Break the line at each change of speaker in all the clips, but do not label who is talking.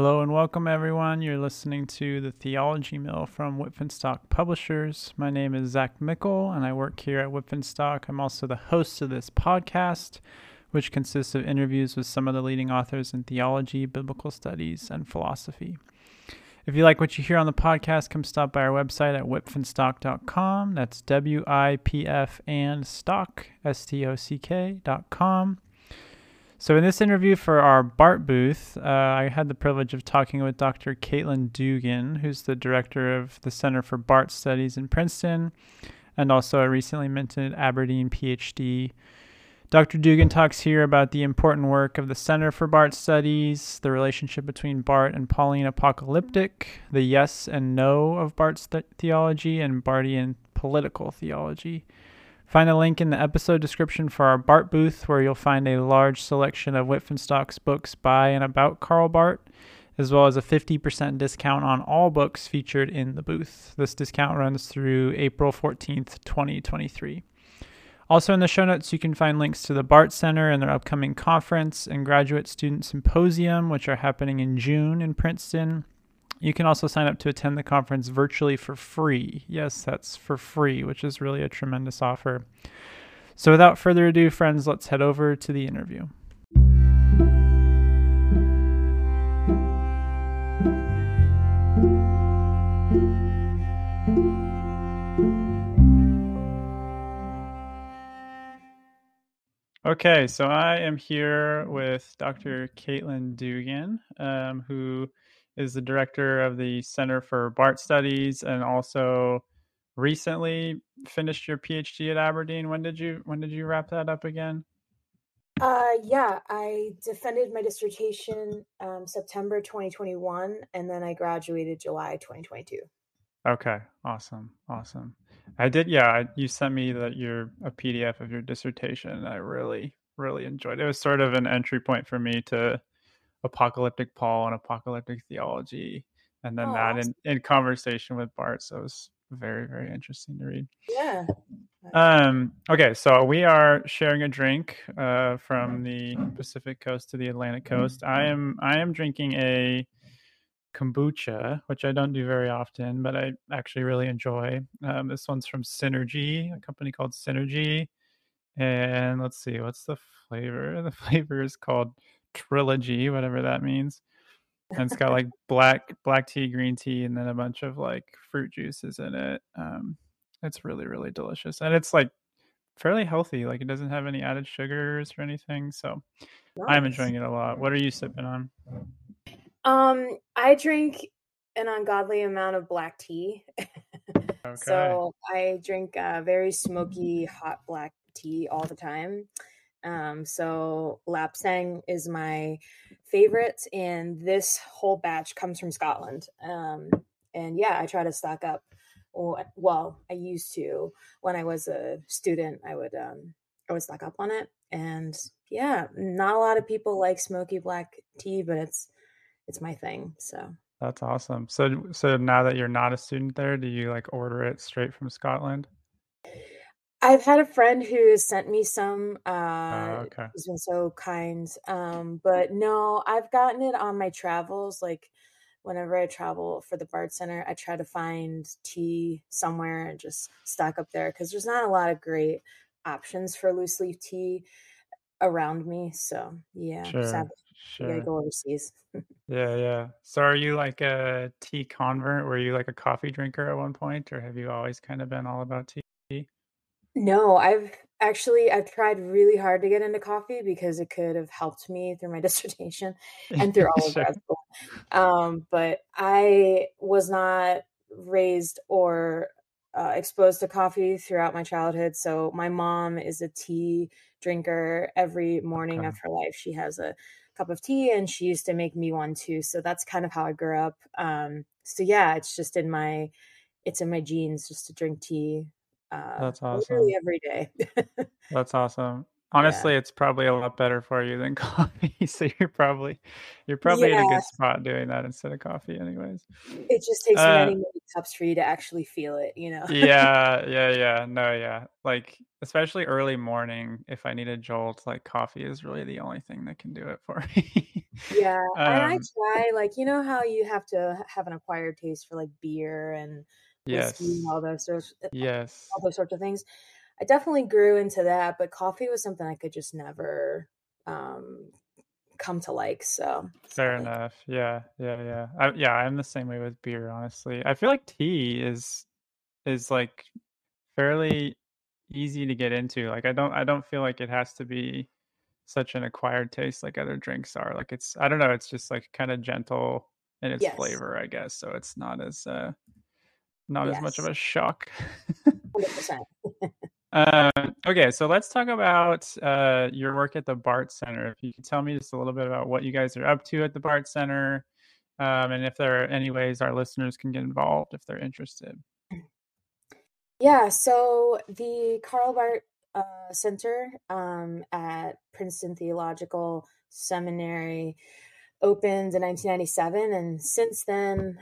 Hello and welcome, everyone. You're listening to the Theology Mill from Whitfinstock Publishers. My name is Zach Mickle, and I work here at Whitfinstock. I'm also the host of this podcast, which consists of interviews with some of the leading authors in theology, biblical studies, and philosophy. If you like what you hear on the podcast, come stop by our website at whitfinstock.com. That's WIPF and stock, STOCK.com. So in this interview for our BART booth, I had the privilege of talking with Dr. Caitlin Dugan, who's the director of the Center for BART Studies in Princeton, and also a recently minted Aberdeen PhD. Dr. Dugan talks here about the important work of the Center for BART Studies, the relationship between BART and Pauline apocalyptic, the yes and no of BART's theology, and Bartian political theology. Find a link in the episode description for our BART booth, where you'll find a large selection of Whitfinstock's books by and about Karl Barth, as well as a 50% discount on all books featured in the booth. This discount runs through April 14th, 2023. Also in the show notes, you can find links to the BART Center and their upcoming conference and graduate student symposium, which are happening in June in Princeton. You can also sign up to attend the conference virtually for free. Yes, that's for free, which is really a tremendous offer. So without further ado, friends, let's head over to the interview. Okay, so I am here with Dr. Caitlin Dugan, who is the director of the Center for BART Studies, and also recently finished your PhD at Aberdeen. When did you wrap that up again?
Yeah, I defended my dissertation September 2021, and then I graduated July 2022.
Okay, awesome. I did, yeah. You sent me a PDF of your dissertation, and I really enjoyed it. It was sort of an entry point for me to apocalyptic Paul and apocalyptic theology, and then that
awesome.
in conversation with Bart. So it was very interesting to read.
Yeah.
Okay, so we are sharing a drink from the Pacific Coast to the Atlantic Coast. I am drinking a kombucha, which I don't do very often, but I actually really enjoy. This one's from Synergy, a company called Synergy. And let's see, what's the flavor? The flavor is called Trilogy, whatever that means. And it's got like black tea, green tea, and then a bunch of like fruit juices in it. It's really delicious. And it's like fairly healthy. Like it doesn't have any added sugars or anything. So I'm
Nice.
enjoying it a lot. What are you sipping on?
I drink an ungodly amount of black tea.
Okay.
So I drink very smoky, hot black tea all the time. So Lapsang is my favorite, and this whole batch comes from Scotland. And yeah, I try to stock up. Well, I used to when I was a student. I would stock up on it, and yeah, not a lot of people like smoky black tea, but it's my thing. So
That's awesome. So now that you're not a student there, do you like order it straight from Scotland?
I've had a friend who has sent me some.
Okay.
He's been so kind. But no, I've gotten it on my travels. Like whenever I travel for the BART Center, I try to find tea somewhere and just stock up there because there's not a lot of great options for loose leaf tea around me. So yeah, sadly, you gotta
Sure.
go overseas.
Yeah. So are you like a tea convert? Were you like a coffee drinker at one point, or have you always kind of been all about tea?
No, I've tried really hard to get into coffee because it could have helped me through my dissertation and through all of
Sure.
grad school. But I was not raised or exposed to coffee throughout my childhood. So my mom is a tea drinker. Every morning
Okay.
of her life, she has a cup of tea, and she used to make me one too. So that's kind of how I grew up. So yeah, it's in my genes just to drink tea
That's
literally
awesome.
every day.
That's awesome.
Yeah.
Honestly, it's probably a lot better for you than coffee. So you're probably in a
Yeah.
good spot doing that instead of coffee anyways.
It just takes
Uh
many, many cups for you to actually feel it, you know?
yeah, yeah, yeah. No, yeah. Like especially early morning, if I need a jolt, like coffee is really the only thing that can do it for me.
Yeah, and I
um
try, like, you know how you have to have an acquired taste for, like, beer and whiskey and
yes. Yes.
all those sorts of things? I definitely grew into that, but coffee was something I could just never, um, come to like, so
Fair
sadly.
enough. Yeah, yeah, yeah. Yeah, I'm the same way with beer, honestly. I feel like tea is like fairly easy to get into. Like I don't feel like it has to be such an acquired taste like other drinks are. Like I don't know, it's just like kind of gentle in its
Yes.
flavor, I guess. So it's not as much of
Yes.
a shock.
100%.
Okay, so let's talk about your work at the BART Center. If you could tell me just a little bit about what you guys are up to at the BART Center, and if there are any ways our listeners can get involved if they're interested.
Yeah, so the Karl Barth Center at Princeton Theological Seminary opened in 1997, and since then,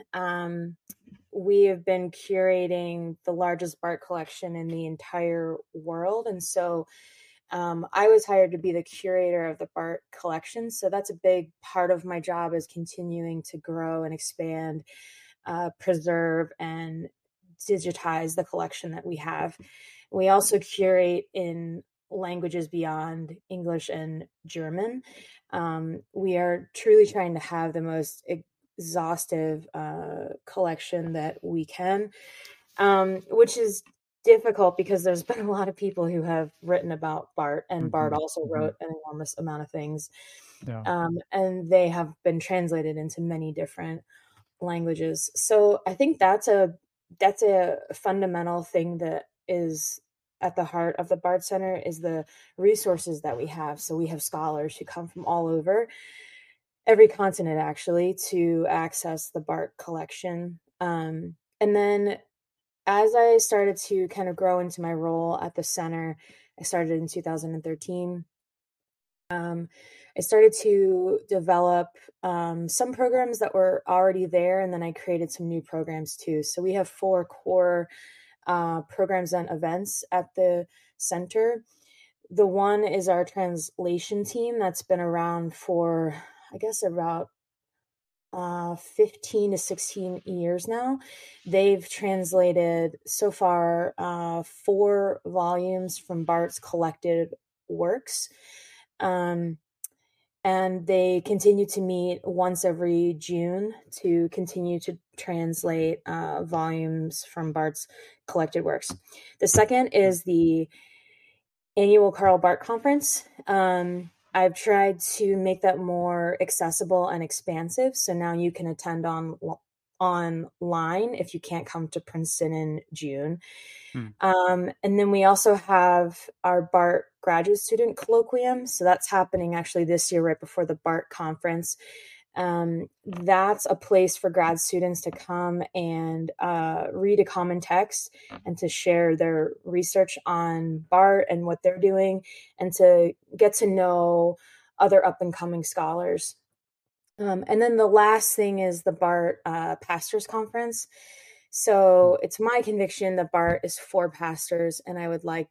we have been curating the largest Bart collection in the entire world. And so I was hired to be the curator of the Bart collection. So that's a big part of my job, is continuing to grow and expand, preserve, and digitize the collection that we have. We also curate in languages beyond English and German. We are truly trying to have the most exhaustive collection that we can, which is difficult because there's been a lot of people who have written about Bart, and Bart
Hmm.
also
Hmm.
wrote an enormous amount of things,
Yeah.
and they have been translated into many different languages. So I think that's a fundamental thing that is at the heart of the Bard Center, is the resources that we have. So we have scholars who come from all over, every continent actually, to access the Bart collection. And then as I started to kind of grow into my role at the center, I started in 2013. Um, I started to develop some programs that were already there, and then I created some new programs too. So we have four core programs and events at the center. The one is our translation team that's been around for, I guess, about 15 to 16 years now. They've translated so far 4 volumes from Bart's collected works. Um, and they continue to meet once every June to continue to translate volumes from Bart's collected works. The second is the annual Karl Barth Conference. I've tried to make that more accessible and expansive, so now you can attend online if you can't come to Princeton in June.
Hmm.
And then we also have our BART graduate student colloquium. So that's happening actually this year, right before the BART conference. That's a place for grad students to come and read a common text and to share their research on BART and what they're doing, and to get to know other up and coming scholars. And then the last thing is the BART Pastors Conference. So it's my conviction that BART is for pastors, and I would like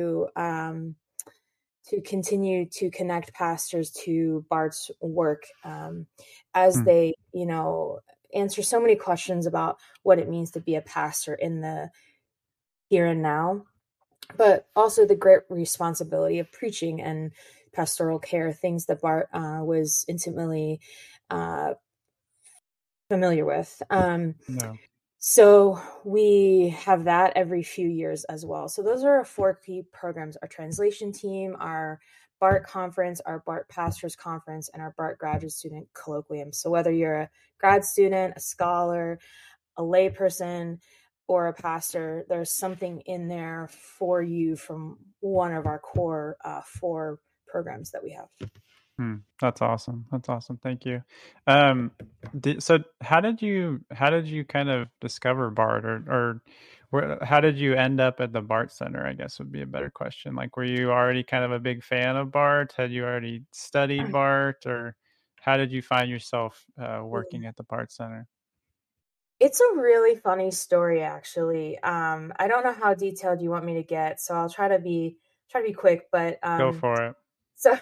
to continue to connect pastors to BART's work, as
Hmm.
they, answer so many questions about what it means to be a pastor in the here and now, but also the great responsibility of preaching and pastoral care, things that Bart was intimately uh, familiar with.
No.
So we have that every few years as well. So those are our 4 key programs: our translation team, our BART conference, our BART pastors conference, and our BART graduate student colloquium. So whether you're a grad student, a scholar, a layperson, or a pastor, there's something in there for you from one of our core 4 programs that we have.
Hmm. That's awesome. That's awesome. Thank you. So how did you kind of discover Bard, or How did you end up at the Bart Center? I guess would be a better question. Like, were you already kind of a big fan of Bart? Had you already studied Bart, or how did you find yourself working at the Bart Center?
It's a really funny story, actually. I don't know how detailed you want me to get, so I'll try to be quick. But
Go for it.
so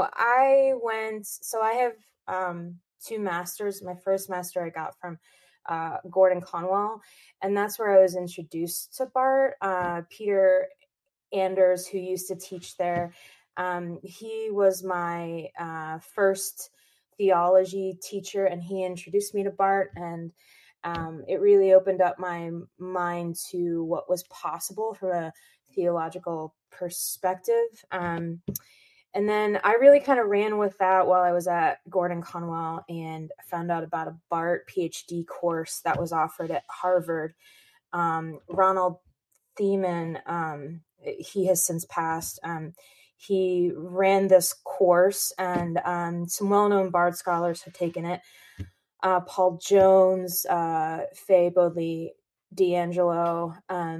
I have two masters. My first master I got from Gordon Conwell, and that's where I was introduced to Bart. Peter Anders, who used to teach there, he was my first theology teacher, and he introduced me to Bart, and it really opened up my mind to what was possible from a theological perspective. And then I really kind of ran with that while I was at Gordon Conwell, and found out about a Bart PhD course that was offered at Harvard. Ronald Thiemann, he has since passed. He ran this course, and some well-known Bard scholars have taken it. Paul Jones, Faye Bodley D'Angelo,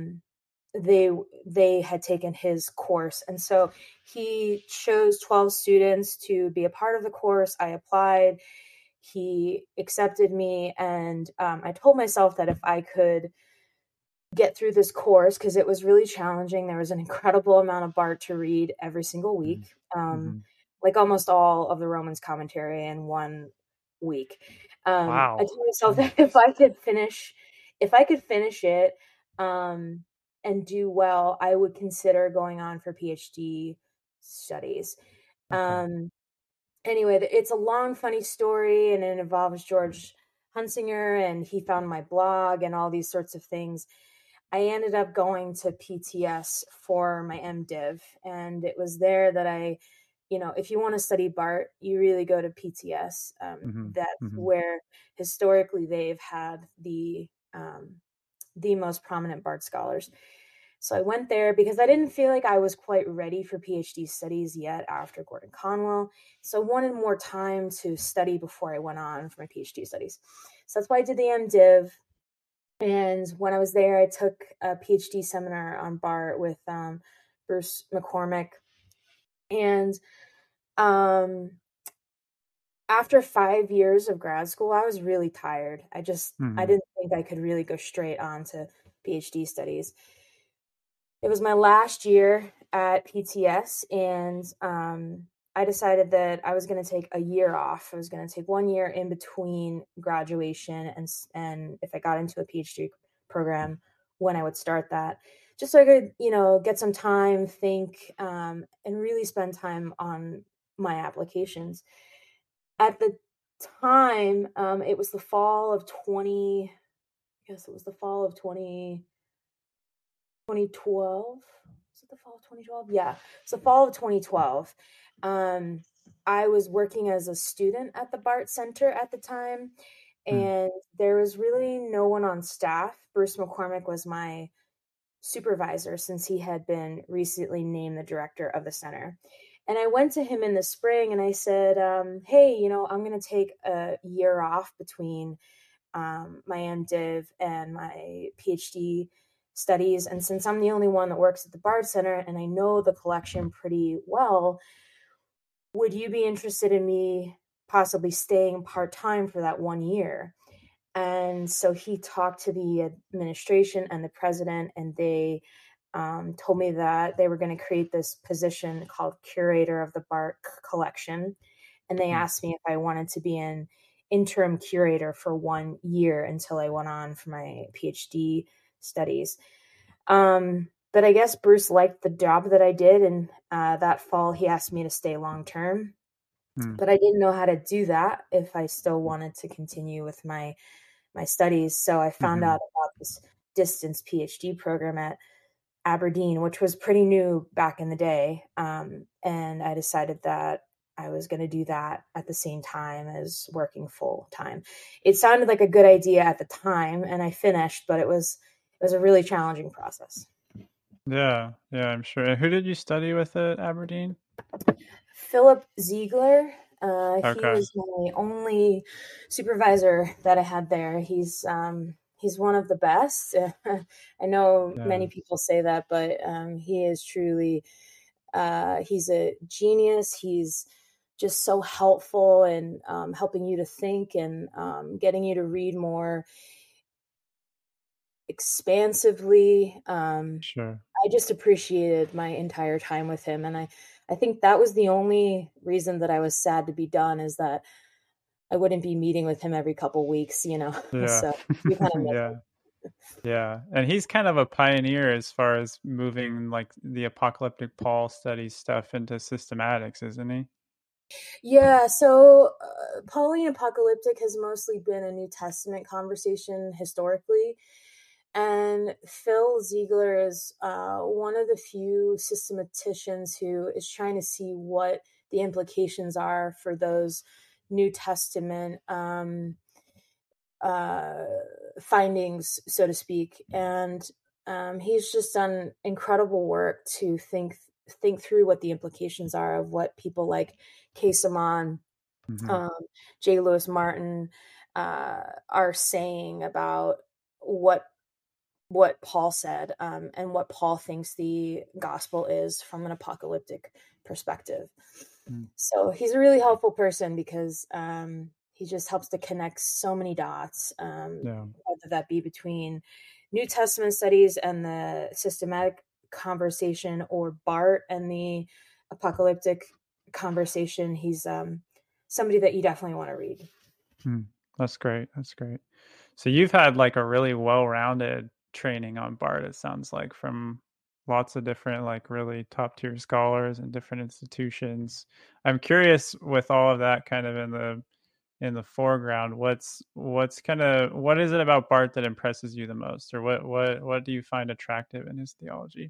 they had taken his course, and so he chose 12 students to be a part of the course. I applied. He accepted me, and I told myself that if I could get through this course, because it was really challenging. There was an incredible amount of Bart to read every single week,
Mm-hmm.
like almost all of the Romans commentary in 1 week. I
Wow.
told myself that
Jeez.
if I could finish it and do well, I would consider going on for PhD studies.
Okay.
Anyway, it's a long, funny story, and it involves George Hunsinger, and he found my blog and all these sorts of things. I ended up going to PTS for my MDiv, and it was there that if you want to study Bart, you really go to PTS.
Mm-hmm.
That's
Mm-hmm.
where historically they've had the most prominent Bart scholars. So I went there because I didn't feel like I was quite ready for PhD studies yet after Gordon Conwell. So I wanted more time to study before I went on for my PhD studies. So that's why I did the MDiv. And when I was there, I took a PhD seminar on Bart with Bruce McCormick. And um, after 5 years of grad school, I was really tired. I
Mm-hmm.
didn't think I could really go straight on to PhD studies. It was my last year at PTS, and I decided that I was going to take a year off. I was going to take 1 year in between graduation and if I got into a PhD program, when I would start that, just so I could, get some time, think, and really spend time on my applications. At the time, it was the fall of 20, I guess it was the fall of 2012. Was it the fall of 2012? Yeah, it's the fall of 2012. Um, I was working as a student at the Bart Center at the time, and there was really no one on staff. Bruce McCormick was my supervisor since he had been recently named the director of the center. And I went to him in the spring and I said, hey, I'm going to take a year off between my MDiv and my PhD studies. And since I'm the only one that works at the Bard Center and I know the collection pretty well, would you be interested in me possibly staying part-time for that 1 year? And so he talked to the administration and the president, and they told me that they were going to create this position called curator of the Bart collection. And they
Mm-hmm.
asked me if I wanted to be an interim curator for 1 year until I went on for my PhD studies. But I guess Bruce liked the job that I did, and that fall he asked me to stay long term. But I didn't know how to do that if I still wanted to continue with my studies. So I found
Mm-hmm.
out about this distance PhD program at Aberdeen, which was pretty new back in the day. And I decided that I was going to do that at the same time as working full time. It sounded like a good idea at the time, and I finished, but it was a really challenging process.
Yeah, yeah, I'm sure. And who did you study with at Aberdeen?
Philip Ziegler, he
Okay.
was my only supervisor that I had there. He he's one of the best. I know
Yeah,
many people say that, but he is truly he's a genius. He's just so helpful and helping you to think and getting you to read more expansively.
sure.
I just appreciated my entire time with him, and I think that was the only reason that I was sad to be done, is that I wouldn't be meeting with him every couple weeks, you know.
Yeah.
So you kind of miss
Yeah. Yeah. And he's kind of a pioneer as far as moving like the apocalyptic Paul studies stuff into systematics, isn't he?
Yeah, so Pauline Apocalyptic has mostly been a New Testament conversation historically. And Phil Ziegler is one of the few systematicians who is trying to see what the implications are for those New Testament uh, findings, so to speak. And he's just done incredible work to think through what the implications are of what people like Quesamon,
Hmm.
um, J. Lewis Martin are saying about what Paul said, and what Paul thinks the gospel is from an apocalyptic perspective. So he's a really helpful person because he just helps to connect so many dots,
Yeah.
whether that be between New Testament studies and the systematic conversation, or Bart and the apocalyptic conversation. He's somebody that you definitely want to read.
Mm. That's great. That's great. So you've had like a really well-rounded training on BART, it sounds like, from lots of different like really top-tier scholars and different institutions. I'm curious with all of that kind of in the foreground, what's kind of what is it about BART that impresses you the most, or what do you find attractive in his theology?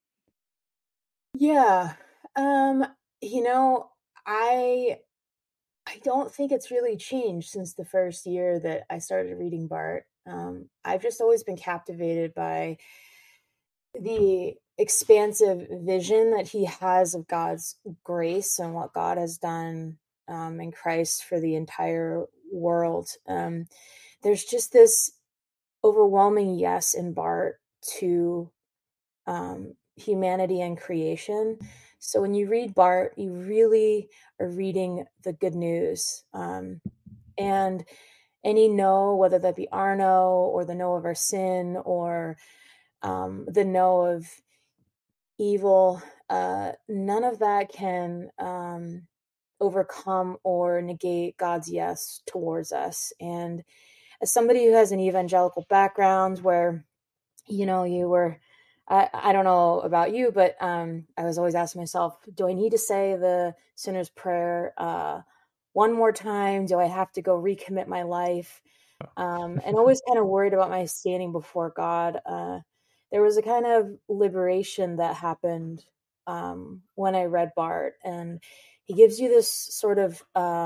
Yeah. Um, you know, I I don't think it's really changed since the first year that I started reading Bart. I've just always been captivated by the expansive vision that he has of God's grace and what God has done in Christ for the entire world. There's just this overwhelming yes in Bart to humanity and creation. So when you read Bart, you really are reading the good news. And any no, whether that be our no, or the no of our sin, or the no of evil, none of that can overcome or negate God's yes towards us. And as somebody who has an evangelical background where, you were, I don't know about you, but I was always asking myself, do I need to say the sinner's prayer one more time? Do I have to go recommit my life? And always kind of worried about my standing before God. There was a kind of liberation that happened when I read Bart, and he gives you this sort of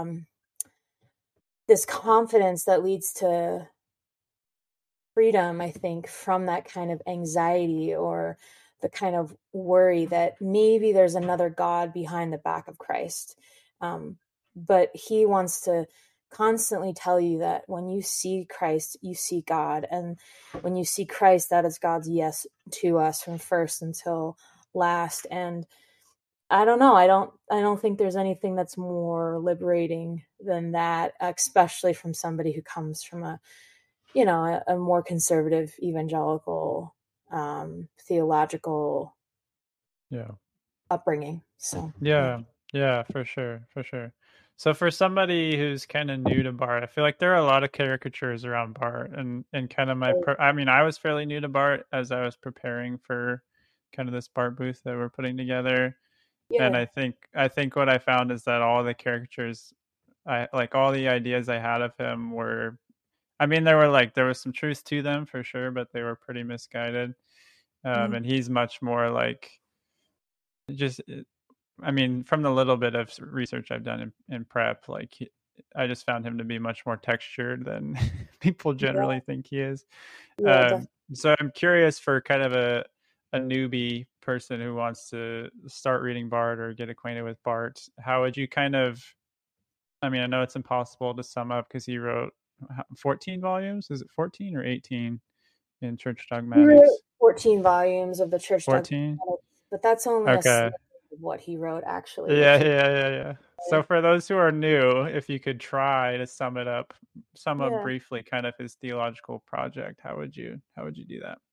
this confidence that leads to freedom, I think, from that kind of anxiety or the kind of worry that maybe there's another God behind the back of Christ. But he wants to constantly tell you that when you see Christ, you see God. And when you see Christ, that is God's yes to us from first until last. And I don't know. I don't think there's anything that's more liberating than that, especially from somebody who comes from a more conservative evangelical theological
Yeah.
upbringing. So yeah.
Yeah, yeah, for sure, for sure. So for somebody who's kind of new to Bart, I feel like there are a lot of caricatures around Bart, and kind of I mean, I was fairly new to Bart as I was preparing for kind of this Bart booth that we're putting together, and
Yeah.
I think what I found is that all the caricatures, I like all the ideas I had of him were, I mean, there was some truth to them for sure, but they were pretty misguided.
Mhm.
And he's much more like just I mean, from the little bit of research I've done in prep, like I just found him to be much more textured than people
Yeah.
generally think he is.
Yeah.
So I'm curious for kind of a newbie person who wants to start reading Bart or get acquainted with Bart. How would you kind of? I mean, I know it's impossible to sum up because he wrote 14 volumes. Is it 14 or 18 in Church
He wrote
Dogmatics?
14 volumes of the Church
14.
Dogmatics, but that's only a
Okay.
snippet of what he wrote, actually,
Yeah,
which is
yeah, yeah, yeah. So for those who are new, if you could try to sum up
yeah,
briefly kind of his theological project, how would you do that?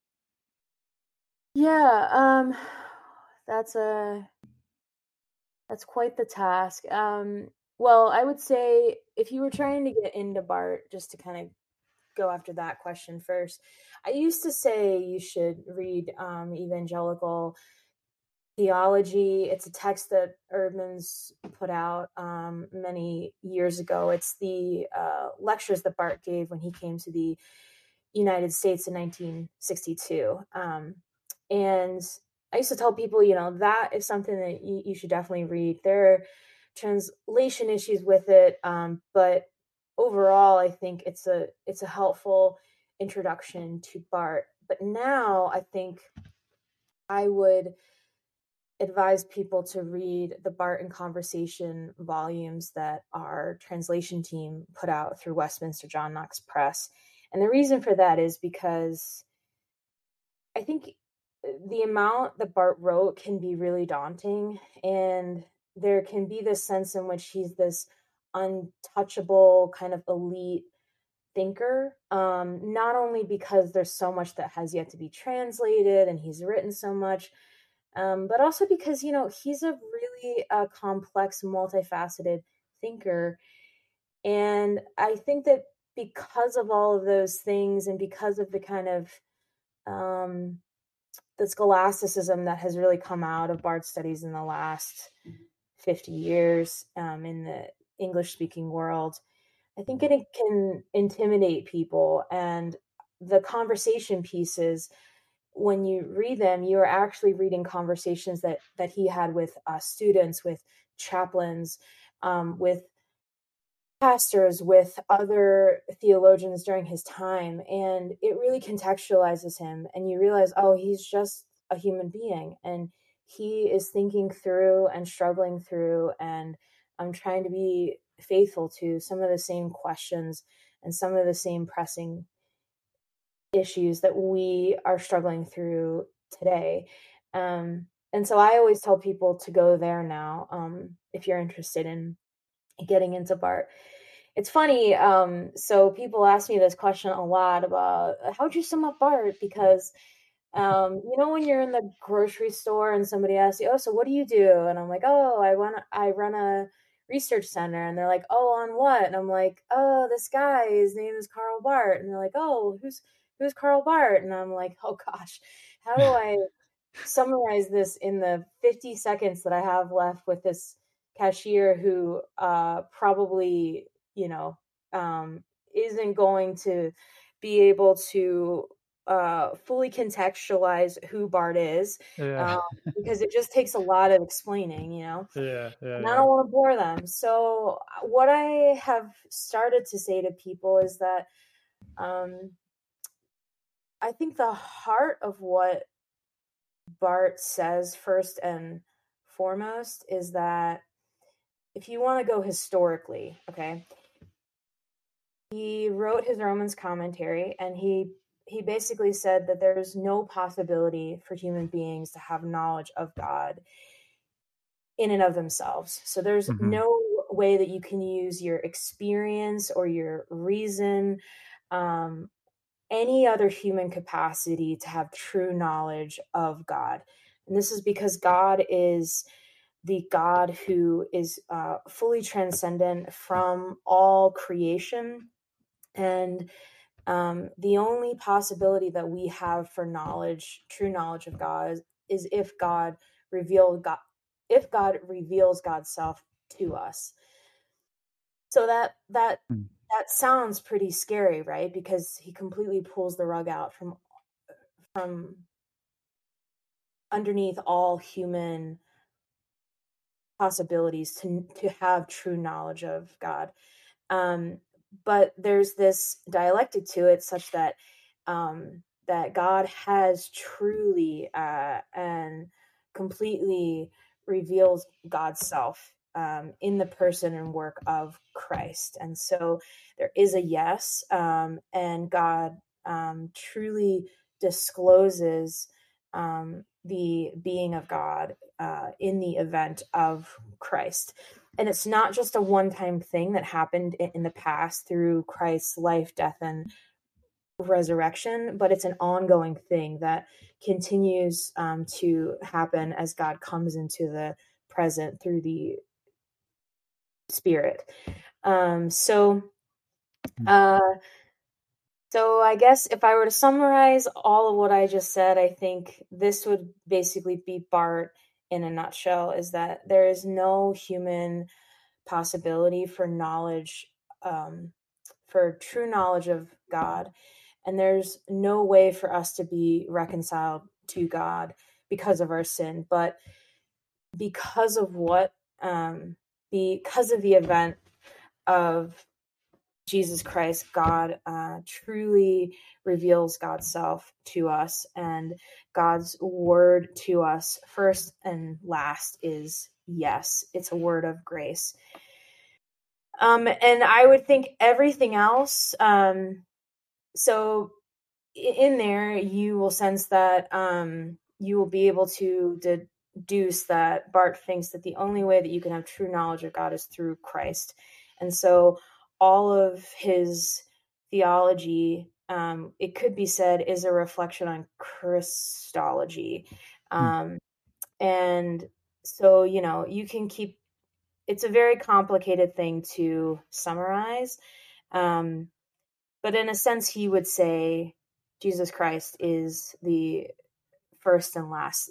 yeah. That's a that's quite the task. Well, I would say if you were trying to get into Bart, just to kind of go after that question first, I used to say you should read Evangelical Theology. It's a text that Erdman's put out many years ago. It's the lectures that Bart gave when he came to the United States in 1962. And I used to tell people, that is something that you should definitely read. There are translation issues with it, but overall, I think it's a helpful introduction to Bart. But now I think I would advise people to read the Bart and Conversation volumes that our translation team put out through Westminster John Knox Press. And the reason for that is because I think the amount that Bart wrote can be really daunting, and there can be this sense in which he's this untouchable kind of elite thinker, not only because there's so much that has yet to be translated and he's written so much, but also because he's a really complex, multifaceted thinker. And I think that because of all of those things, and because of the kind of um, the scholasticism that has really come out of Bard studies in the last 50 years in the English speaking world, I think it can intimidate people. And the conversation pieces, when you read them, you are actually reading conversations that he had with students, with chaplains, with pastors, with other theologians during his time, and it really contextualizes him. And you realize, oh, he's just a human being, and he is thinking through and struggling through, and I'm trying to be faithful to some of the same questions and some of the same pressing issues that we are struggling through today. And so I always tell people to go there now, if you're interested in getting into Bart. It's funny. So people ask me this question a lot about how'd you sum up Bart? Because when you're in the grocery store and somebody asks you, "Oh, so what do you do?" And I'm like, "Oh, I run a research center." And they're like, "Oh, on what?" And I'm like, "Oh, this guy, his name is Karl Barth." And they're like, "Oh, who's Karl Barth?" And I'm like, "Oh gosh, how do I summarize this in the 50 seconds that I have left with this cashier who probably, isn't going to be able to fully contextualize who Bart is,
Yeah.
um, because it just takes a lot of explaining,
Yeah, yeah,
and I
yeah.
don't want to bore them. So, what I have started to say to people is that um, I think the heart of what Bart says first and foremost is that if you want to go historically, okay, he wrote his Romans commentary, and he basically said that there's no possibility for human beings to have knowledge of God in and of themselves. So there's
Hmm.
no way that you can use your experience or your reason, um, any other human capacity to have true knowledge of God. And this is because God is the God who is fully transcendent from all creation. And the only possibility that we have for knowledge, true knowledge of God, is if God reveals God's self to us. So that sounds pretty scary, right? Because he completely pulls the rug out from underneath all human possibilities to have true knowledge of God. Um, but there's this dialectic to it, such that that God has truly and completely reveals God's self in the person and work of Christ. And so there is a yes, and God truly discloses the being of God in the event of Christ. And it's not just a one-time thing that happened in the past through Christ's life, death, and resurrection, but it's an ongoing thing that continues to happen as God comes into the present through the Spirit. So, uh, so I guess if I were to summarize all of what I just said, I think this would basically be Bart in a nutshell: is that there is no human possibility for knowledge, for true knowledge of God. And there's no way for us to be reconciled to God because of our sin. But because of because of the event of Jesus Christ, God truly reveals God's self to us, and God's word to us, first and last, is yes. It's a word of grace. And I would think everything else. So in there, you will sense that you will be able to deduce that Bart thinks that the only way that you can have true knowledge of God is through Christ. And so all of his theology, it could be said, is a reflection on Christology. And so, you can keep, it's a very complicated thing to summarize. But in a sense, he would say Jesus Christ is the first and last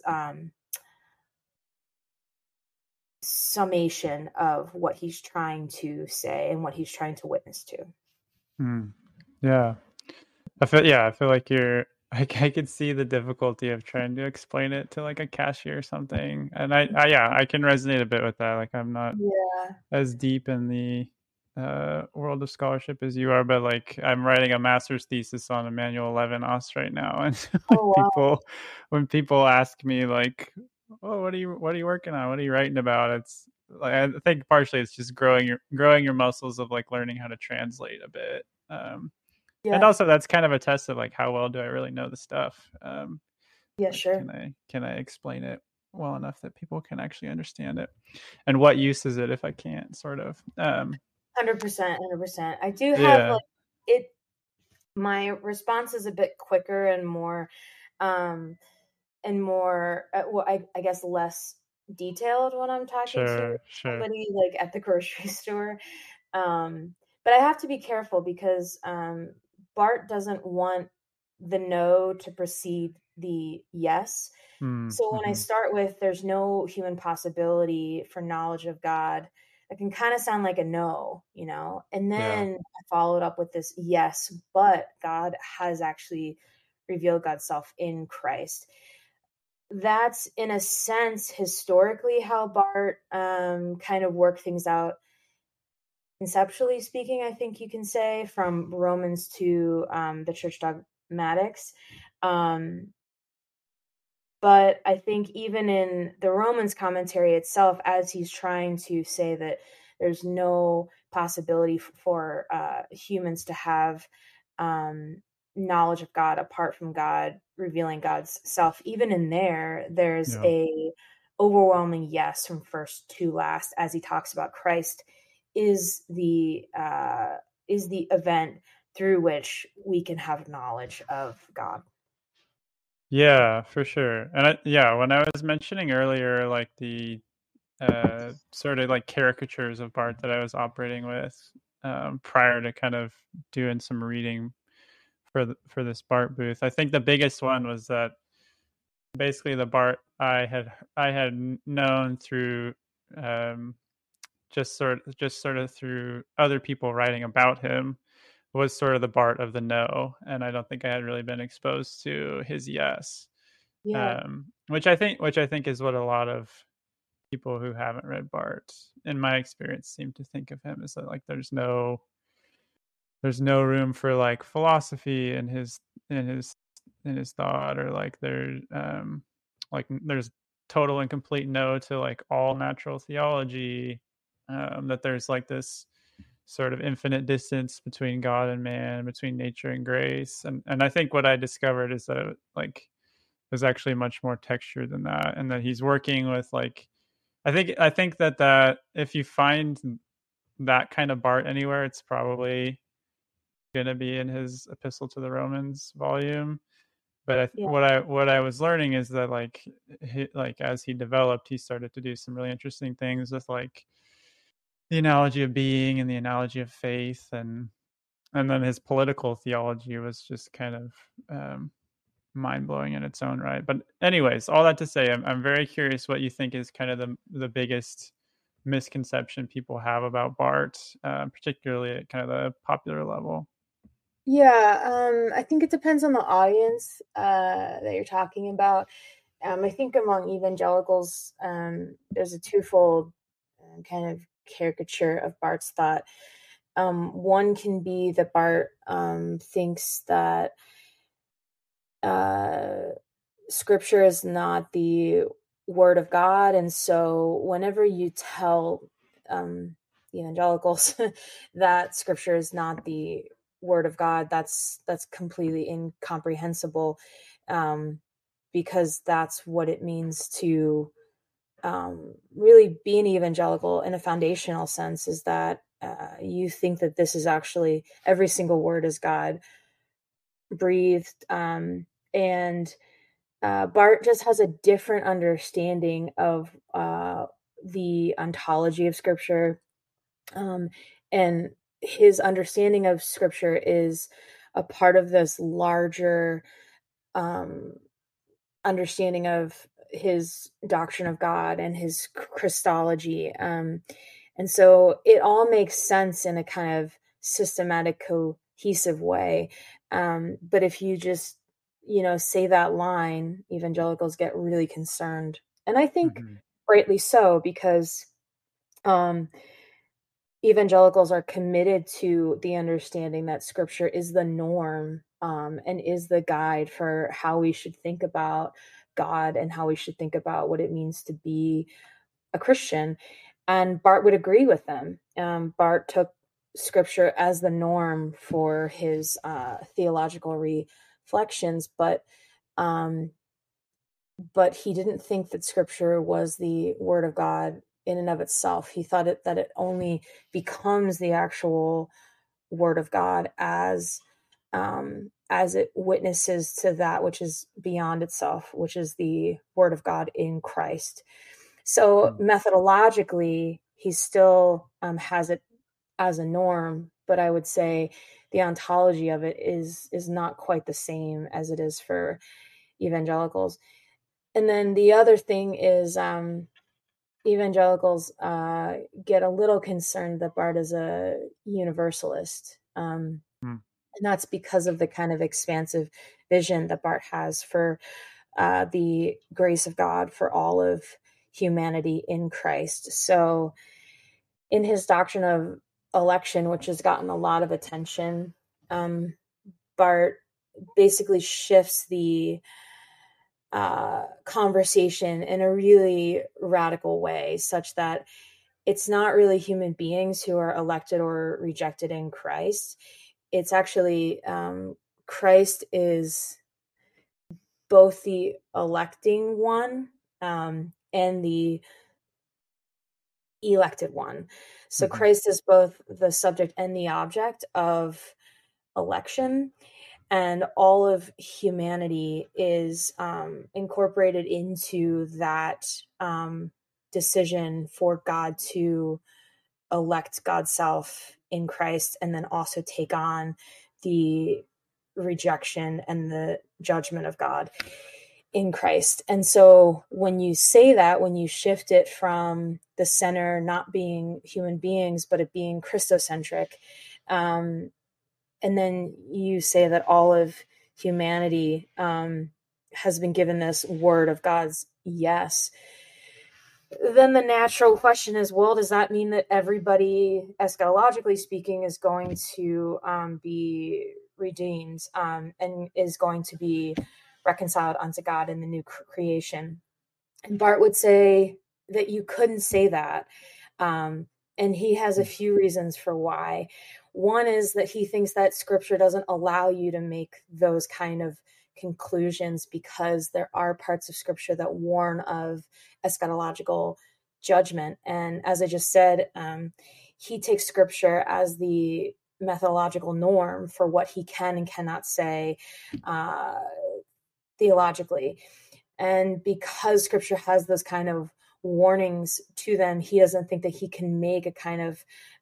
summation of what he's trying to say and what he's trying to witness to.
Yeah. I feel like I could see the difficulty of trying to explain it to like a cashier or something. And I can resonate a bit with that. Like I'm not as deep in the world of scholarship as you are, but like I'm writing a master's thesis on Emmanuel Levinas right now. And when people ask me like, oh, what are you working on? What are you writing about? It's like, I think partially it's just growing your muscles of like learning how to translate a bit. And also that's kind of a test of like how well do I really know the stuff.
Yeah,
like,
sure.
Can I explain it well enough that people can actually understand it, and what use is it if I can't, sort of.
100%. I do have like it. My response is a bit quicker and more, well, I guess less detailed when I'm talking to somebody like at the grocery store. But I have to be careful because Bart doesn't want the no to precede the yes. So when I start with there's no human possibility for knowledge of God, it can kind of sound like a no, and then I followed up with this yes, but God has actually revealed God's self in Christ. That's in a sense historically how Bart kind of worked things out. Conceptually speaking, I think you can say, from Romans to the church dogmatics. But I think even in the Romans commentary itself, as he's trying to say that there's no possibility for humans to have knowledge of God apart from God revealing God's self, even in there's a overwhelming yes from first to last, as he talks about Christ is the event through which we can have knowledge of God.
Yeah, for sure. And when I was mentioning earlier, like the sort of like caricatures of Bart that I was operating with prior to kind of doing some reading for this Bart booth, I think the biggest one was that basically the Bart I had known through just sort of through other people writing about him was sort of the Bart of the no, and I don't think I had really been exposed to his yes. Which I think is what a lot of people who haven't read Bart, in my experience, seem to think of him, is that like there's no room for like philosophy in his thought, or like there's total and complete no to like all natural theology. that there's like this sort of infinite distance between God and man, between nature and grace. And I think what I discovered is that like there's actually much more texture than that, and that he's working with like I think that if you find that kind of Barth anywhere, it's probably going to be in his Epistle to the Romans volume. But
Yeah.
what I was learning is that like as he developed, he started to do some really interesting things with like the analogy of being and the analogy of faith, and then his political theology was just kind of mind blowing in its own right. But anyways, all that to say, I'm very curious what you think is kind of the biggest misconception people have about Barth, particularly at kind of the popular level.
Yeah, I think it depends on the audience that you're talking about. I think among evangelicals, there's a twofold kind of caricature of Barth's thought. One can be that Barth thinks that scripture is not the word of God. And so whenever you tell evangelicals that scripture is not the word of God, that's completely incomprehensible, because that's what it means to really be an evangelical in a foundational sense, is that you think that this is actually every single word is God breathed. And Barth just has a different understanding of the ontology of Scripture, and his understanding of Scripture is a part of this larger um, understanding of his doctrine of God and his Christology. And so it all makes sense in a kind of systematic, cohesive way. But if you just, say that line, evangelicals get really concerned. And I think
Mm-hmm.
rightly so, because um, evangelicals are committed to the understanding that scripture is the norm, and is the guide for how we should think about God and how we should think about what it means to be a Christian. And Barth would agree with them. Barth took scripture as the norm for his theological reflections, um, but he didn't think that scripture was the word of God in and of itself. He thought that it only becomes the actual word of God as it witnesses to that which is beyond itself, which is the word of God in Christ. So methodologically, he still has it as a norm, but I would say the ontology of it is not quite the same as it is for evangelicals. And then the other thing is, evangelicals get a little concerned that Barth is a universalist. And that's because of the kind of expansive vision that Barth has for the grace of God for all of humanity in Christ. So, in his doctrine of election, which has gotten a lot of attention, Barth basically shifts the conversation in a really radical way, such that it's not really human beings who are elected or rejected in Christ. It's actually Christ is both the electing one, and the elected one. So
Mm-hmm.
Christ is both the subject and the object of election, and all of humanity is incorporated into that decision for God to elect God's self in Christ, and then also take on the rejection and the judgment of God in Christ. And so when you say that, when you shift it from the center not being human beings, but it being Christocentric, and then you say that all of humanity has been given this word of God's yes, then the natural question is, well, does that mean that everybody, eschatologically speaking, is going to be redeemed, and is going to be reconciled unto God in the new creation? And Barth would say that you couldn't say that. And he has a few reasons for why. One is that he thinks that scripture doesn't allow you to make those kind of conclusions because there are parts of scripture that warn of eschatological judgment. And as I just said, he takes scripture as the methodological norm for what he can and cannot say theologically. And because scripture has those kind of warnings to them, he doesn't think that he can make a kind of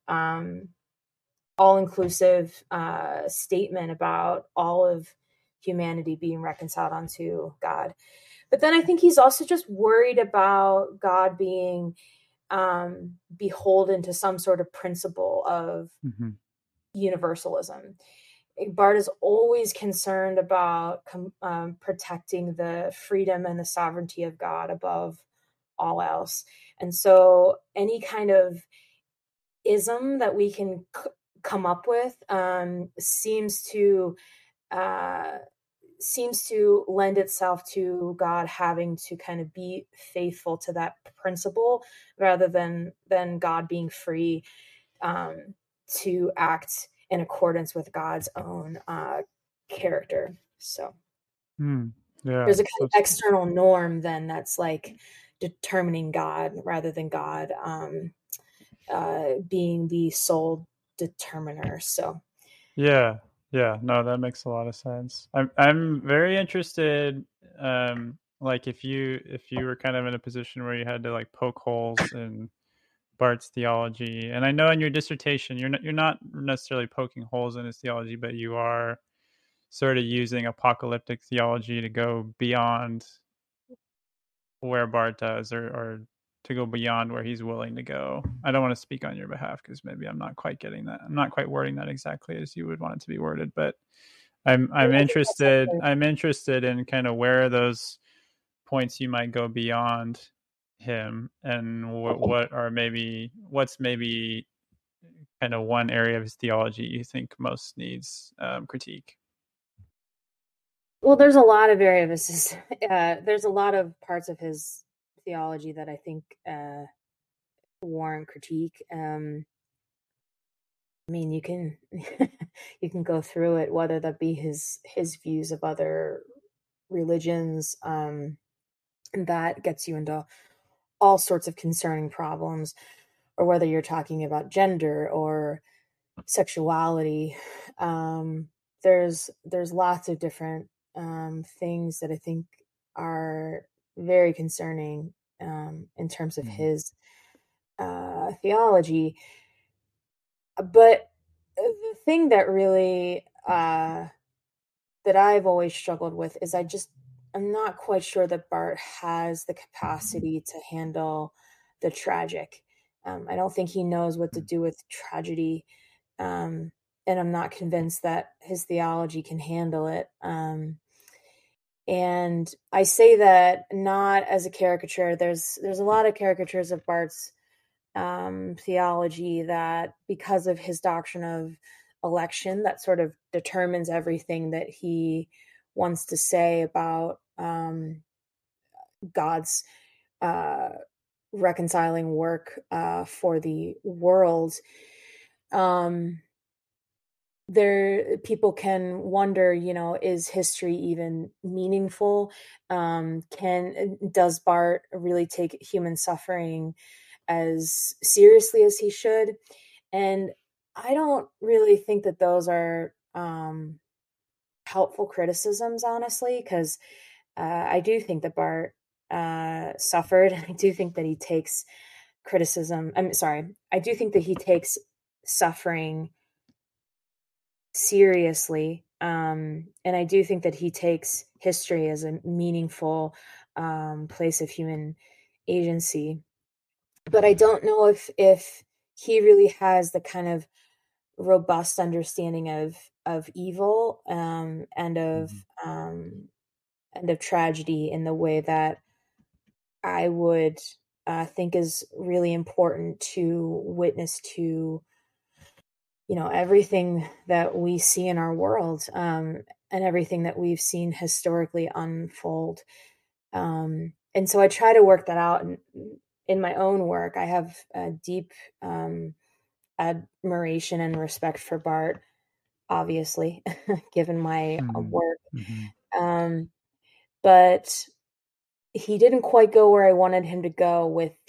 all-inclusive statement about all of humanity being reconciled unto God. But then I think he's also just worried about God being beholden to some sort of principle of universalism. Barth is always concerned about protecting the freedom and the sovereignty of God above all else. And so any kind of ism that we can come up with seems to lend itself to God having to kind of be faithful to that principle rather than God being free to act in accordance with God's own character. So there's a kind of external norm then that's like determining God rather than God being the sole determiner. So
yeah, no, that makes a lot of sense. I'm very interested, like if you were kind of in a position where you had to like poke holes in Barth's theology, and I know in your dissertation you're not necessarily poking holes in his theology, but you are sort of using apocalyptic theology to go beyond where Barth does, or to go beyond where he's willing to go. I don't want to speak on your behalf because maybe I'm not quite getting that. I'm not quite wording that exactly as you would want it to be worded, but I'm interested. I'm interested in kind of where those points you might go beyond him, and what's maybe kind of one area of his theology you think most needs critique.
Well, there's a lot of areas. There's a lot of parts of his theology that I think warrant critique. I mean, you can you can go through it, whether that be his views of other religions, and that gets you into all sorts of concerning problems, or whether you're talking about gender or sexuality. There's lots of different things that I think are very concerning in terms of his theology. But the thing that really that I've always struggled with is I'm not quite sure that Barth has the capacity to handle the tragic. I don't think he knows what to do with tragedy. And I'm not convinced that his theology can handle it. And I say that not as a caricature. There's a lot of caricatures of Barth's theology that, because of his doctrine of election, that sort of determines everything that he wants to say about God's reconciling work for the world. People can wonder, is history even meaningful? Does Barth really take human suffering as seriously as he should? And I don't really think that those are helpful criticisms, honestly, because I do think that Barth suffered. I do think that he takes criticism. I do think that he takes suffering seriously. And I do think that he takes history as a meaningful place of human agency. But I don't know if he really has the kind of robust understanding of evil and of tragedy in the way that I would think is really important to witness to, everything that we see in our world and everything that we've seen historically unfold. And so I try to work that out in my own work, I have a deep admiration and respect for Bart, obviously, given my
Mm-hmm.
work.
Mm-hmm.
Um, but he didn't quite go where I wanted him to go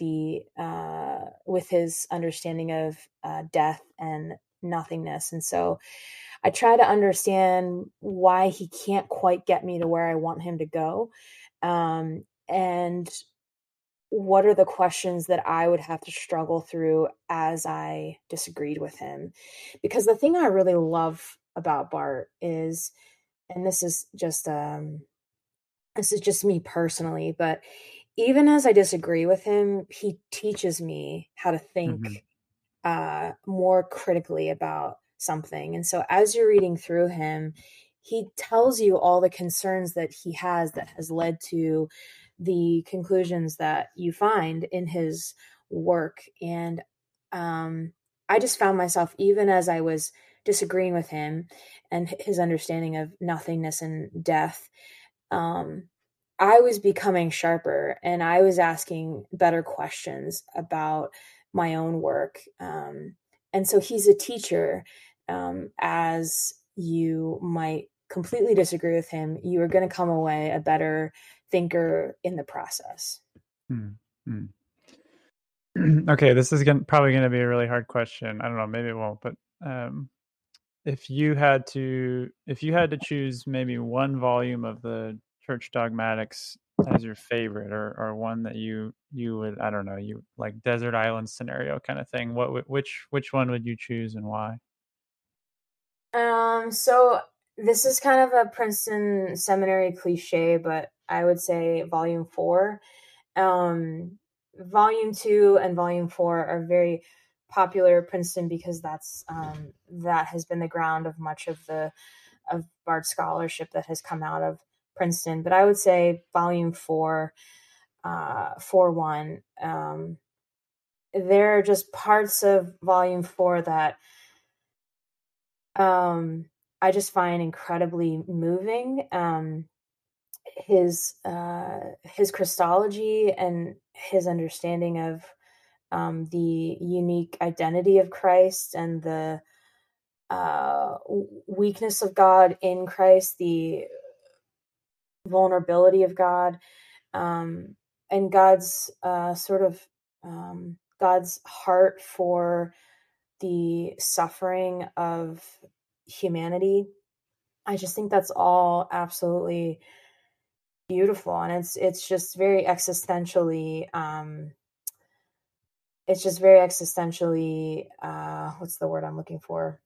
with his understanding of death and nothingness, and so I try to understand why he can't quite get me to where I want him to go, and what are the questions that I would have to struggle through as I disagreed with him. Because the thing I really love about Bart is, and this is just me personally, but even as I disagree with him, he teaches me how to
Mm-hmm.
think more critically about something. And so as you're reading through him, he tells you all the concerns that he has that has led to the conclusions that you find in his work. And I just found myself, even as I was disagreeing with him and his understanding of nothingness and death, um, I was becoming sharper and I was asking better questions about my own work. And so he's a teacher. As you might completely disagree with him, you are going to come away a better thinker in the process.
Mm-hmm. Okay, this is probably going to be a really hard question. I don't know, maybe it won't, but um, if you had to choose maybe one volume of the Church Dogmatics as your favorite, or one that you would, I don't know, you like desert island scenario kind of thing, which one would you choose and why?
So this is kind of a Princeton seminary cliche, but I would say volume four. Volume two and volume four are very popular at Princeton because that has been the ground of much of Bard scholarship that has come out of Princeton. But I would say volume four, four one. There are just parts of volume four that I just find incredibly moving. His Christology and his understanding of the unique identity of Christ and the weakness of God in Christ, the vulnerability of God, and God's God's heart for the suffering of humanity. I just think that's all absolutely beautiful, and it's just very existentially what's the word I'm looking for?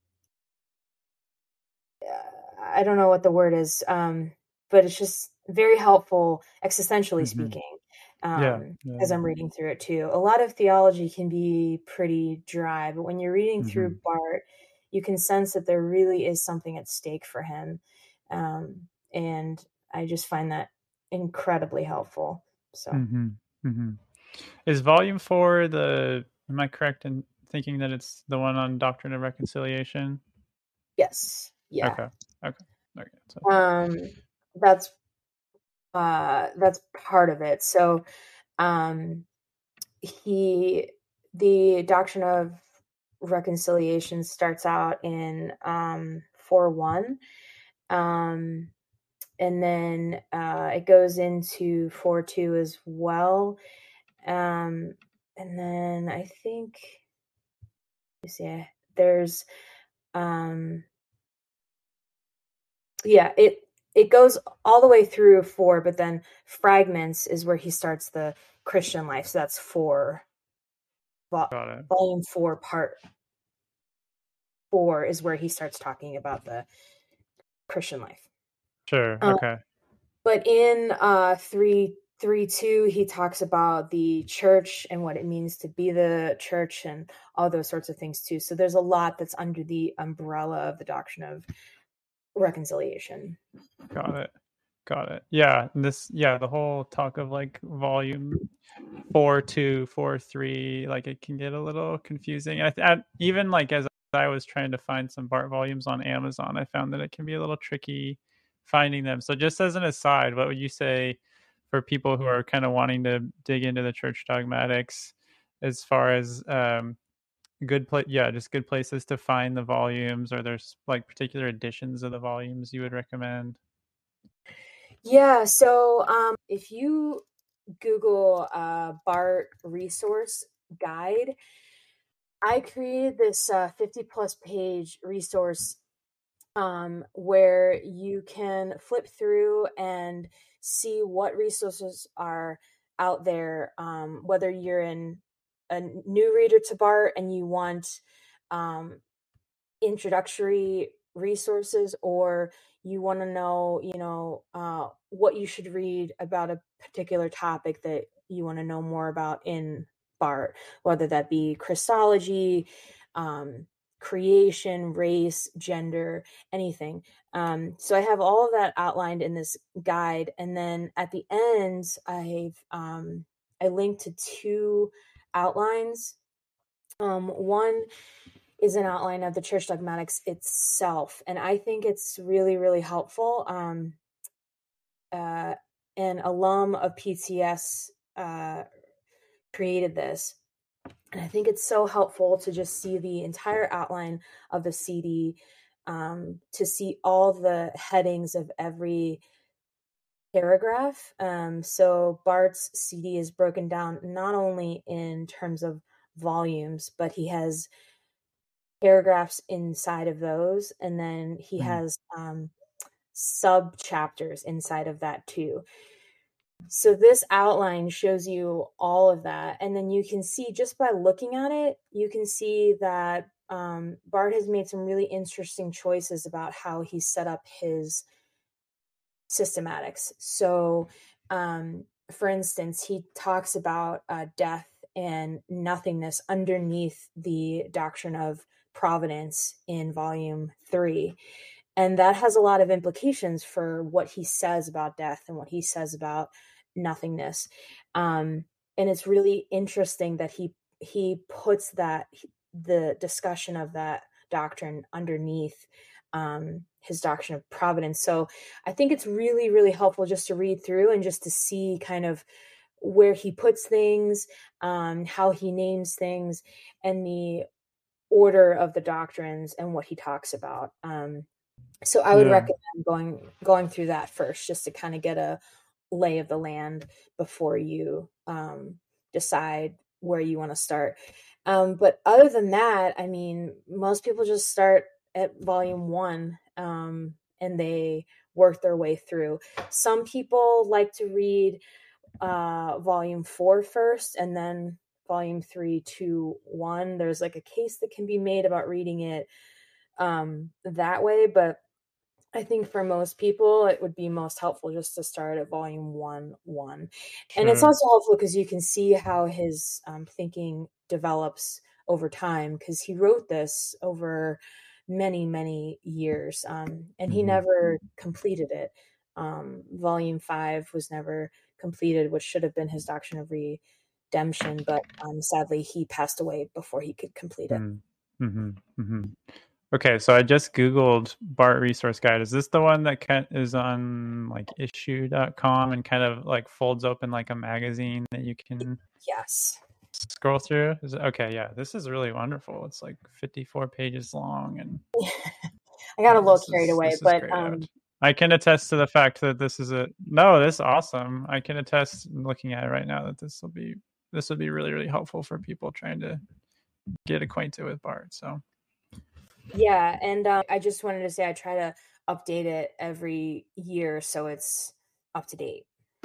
I don't know what the word is, but it's just very helpful existentially
Mm-hmm.
speaking.
Yeah, yeah.
As I'm reading through it too, a lot of theology can be pretty dry, but when you're reading
Mm-hmm.
through Bart, you can sense that there really is something at stake for him, and I just find that incredibly helpful. So
Mm-hmm. Mm-hmm. Is volume four the? Am I correct in thinking that it's the one on Doctrine of Reconciliation?
yes, yeah,
Okay. Okay. Okay. So,
um, that's that's part of it. So um, he the doctrine of reconciliation starts out in 4:1, um, and then it goes into 4:2 as well, and then I think you see there's um, yeah, it goes all the way through 4, but then fragments is where he starts the Christian life. So that's 4,
got it.
volume 4, part 4 is where he starts talking about the Christian life.
Sure.
Um,
Okay.
but in 3:2, he talks about the church and what it means to be the church and all those sorts of things too. So there's a lot that's under the umbrella of the doctrine of reconciliation.
Got it. Got it. Yeah. The whole talk of like volume 4 2, 4 3, like it can get a little confusing. Even like as I was trying to find some Bart volumes on Amazon, I found that it can be a little tricky finding them. So just as an aside, what would you say for people who are kind of wanting to dig into the church dogmatics, as far as just good places to find the volumes, or there's like particular editions of the volumes you would recommend?
Yeah, so if you Google BART resource guide, I created this 50 plus page resource where you can flip through and see what resources are out there, whether you're a new reader to BART and you want um, introductory resources, or you want to know, what you should read about a particular topic that you want to know more about in BART, whether that be Christology, um, creation, race, gender, anything. So I have all of that outlined in this guide, and then at the end, I linked to two outlines. One is an outline of the church dogmatics itself, and I think it's really, really helpful. Uh, an alum of PTS created this, and I think it's so helpful to just see the entire outline of the CD, to see all the headings of every paragraph. So Bart's CD is broken down not only in terms of volumes, but he has paragraphs inside of those, and then he
Mm.
has sub chapters inside of that too. So this outline shows you all of that, and then you can see, just by looking at it, you can see that Bart has made some really interesting choices about how he set up his systematics. So for instance, he talks about death and nothingness underneath the doctrine of providence in volume 3, and that has a lot of implications for what he says about death and what he says about nothingness. And it's really interesting that he puts that, the discussion of that doctrine underneath his doctrine of providence. So I think it's really, really helpful just to read through and just to see kind of where he puts things, how he names things, and the order of the doctrines and what he talks about. So I would
Yeah.
recommend going through that first, just to kind of get a lay of the land before you decide where you want to start. But other than that, I mean, most people just start at volume 1, and they work their way through. Some people like to read volume 4 first, and then volume 3, 2, 1. There's like a case that can be made about reading it that way, but I think for most people, it would be most helpful just to start at volume 1, 1. And it's
Sure.
also helpful because you can see how his thinking develops over time, because he wrote this over many, many years, and he
Hmm.
never completed it. Volume 5 was never completed, which should have been his Doctrine of Redemption, but sadly, he passed away before he could complete it.
Mm-hmm. Mm-hmm. Okay, so I just Googled BART resource guide. Is this the one that is on like issue.com and kind of like folds open like a magazine that you can
Yes.
scroll through? Okay, yeah, this is really wonderful. It's like 54 pages long, and
I got a
yeah,
little carried away,
this is
but
great. I can attest to the fact that this is this is awesome. I can attest, looking at it right now, that this would be really, really helpful for people trying to get acquainted with BART. So
yeah, and I just wanted to say I try to update it every year so it's up to date.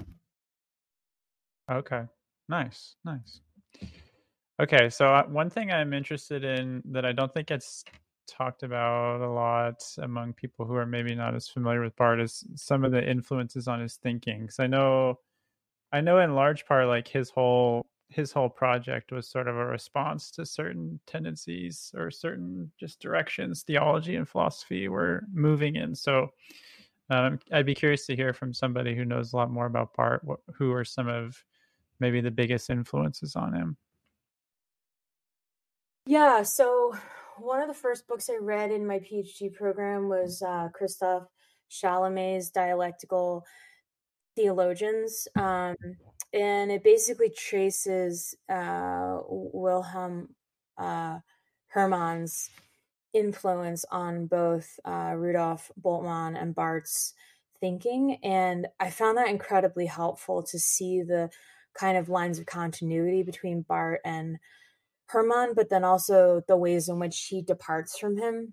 okay, nice, nice. Okay, so one thing I'm interested in that I don't think it's talked about a lot among people who are maybe not as familiar with Bart is some of the influences on his thinking. Because I know in large part, like his whole project was sort of a response to certain tendencies or certain just directions theology and philosophy were moving in. So I'd be curious to hear from somebody who knows a lot more about Bart. Who are some of maybe the biggest influences on him?
Yeah, so one of the first books I read in my PhD program was Christoph Chalamet's Dialectical theologians, and it basically traces Wilhelm Hermann's influence on both Rudolf Bultmann and Barth's thinking. And I found that incredibly helpful to see the kind of lines of continuity between Barth and Hermann, but then also the ways in which he departs from him.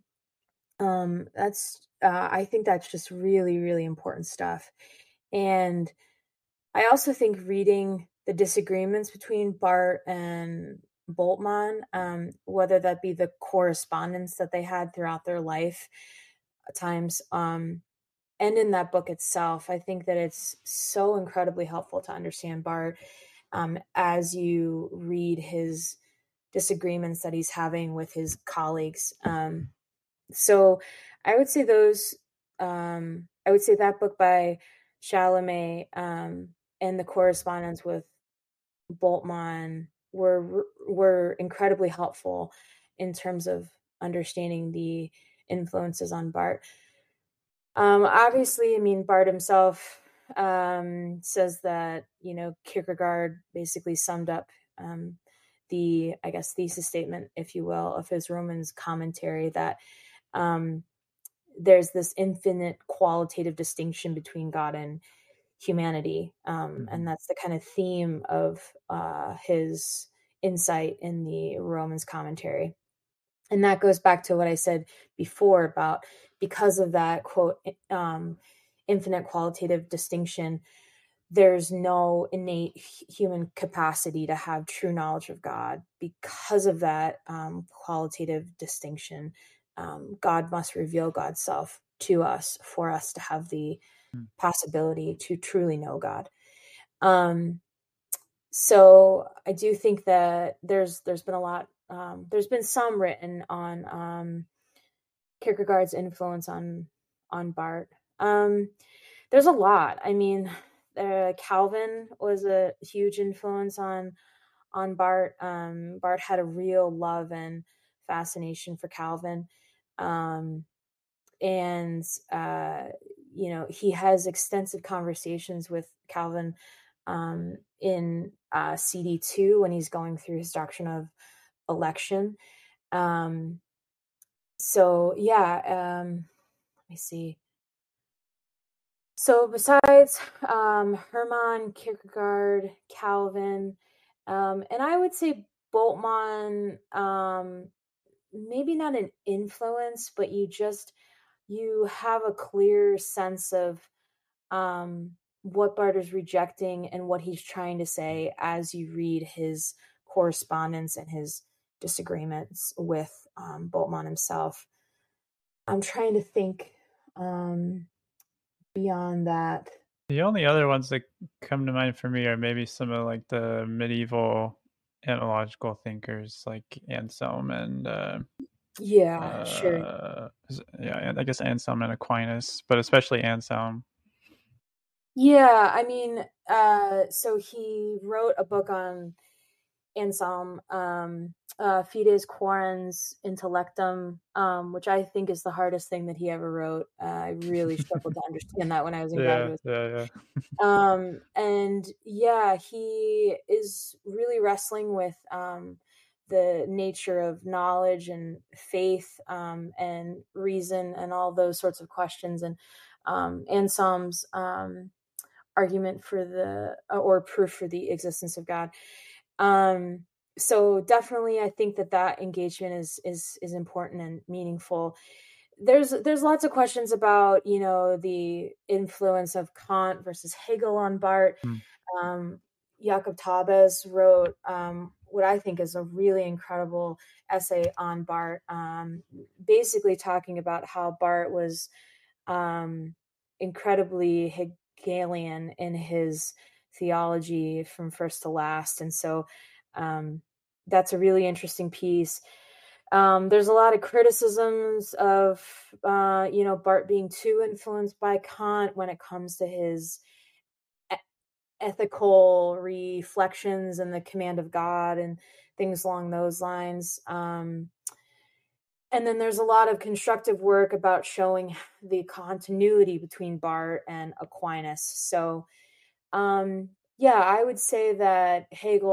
I think that's just really, really important stuff. And I also think reading the disagreements between Barth and Boltmann, whether that be the correspondence that they had throughout their life at times, and in that book itself, I think that it's so incredibly helpful to understand Barth as you read his disagreements that he's having with his colleagues. So I would say I would say that book by Chalamet and the correspondence with Boltmann were incredibly helpful in terms of understanding the influences on Barth. Obviously, I mean, Barth himself says that, Kierkegaard basically summed up the, I guess, thesis statement, if you will, of his Romans commentary, that there's this infinite qualitative distinction between God and humanity. And that's the kind of theme of his insight in the Romans commentary. And that goes back to what I said before about, because of that quote, infinite qualitative distinction, there's no innate human capacity to have true knowledge of God. Because of that qualitative distinction, God must reveal God's self to us for us to have the possibility to truly know God. So I do think that there's been a lot, there's been some written on Kierkegaard's influence on Barth. There's a lot. I mean, Calvin was a huge influence on Barth. Barth had a real love and fascination for Calvin. And he has extensive conversations with Calvin in CD2 when he's going through his doctrine of election. So yeah, let me see. So besides Hermann, Kierkegaard, Calvin, and I would say Boltmann, maybe not an influence, but you have a clear sense of what Barth is rejecting and what he's trying to say as you read his correspondence and his disagreements with Boltmann himself. I'm trying to think beyond that.
The only other ones that come to mind for me are maybe some of like the medieval analogical thinkers like Anselm and
Sure.
Yeah, I guess Anselm and Aquinas, but especially Anselm.
Yeah, I mean, so he wrote a book on Anselm, Fides Quorens Intellectum, which I think is the hardest thing that he ever wrote. I really struggled to understand that when I was in graduate
school.
And yeah, he is really wrestling with the nature of knowledge and faith and reason and all those sorts of questions. And Anselm's argument for or proof for the existence of God. So definitely, I think that engagement is important and meaningful. There's lots of questions about the influence of Kant versus Hegel on Barth. Jakob Tabes wrote what I think is a really incredible essay on Barth, basically talking about how Barth was incredibly Hegelian in his theology from first to last. And so that's a really interesting piece. There's a lot of criticisms of, Barth being too influenced by Kant when it comes to his ethical reflections and the command of God and things along those lines. And then there's a lot of constructive work about showing the continuity between Barth and Aquinas. So Yeah, I would say that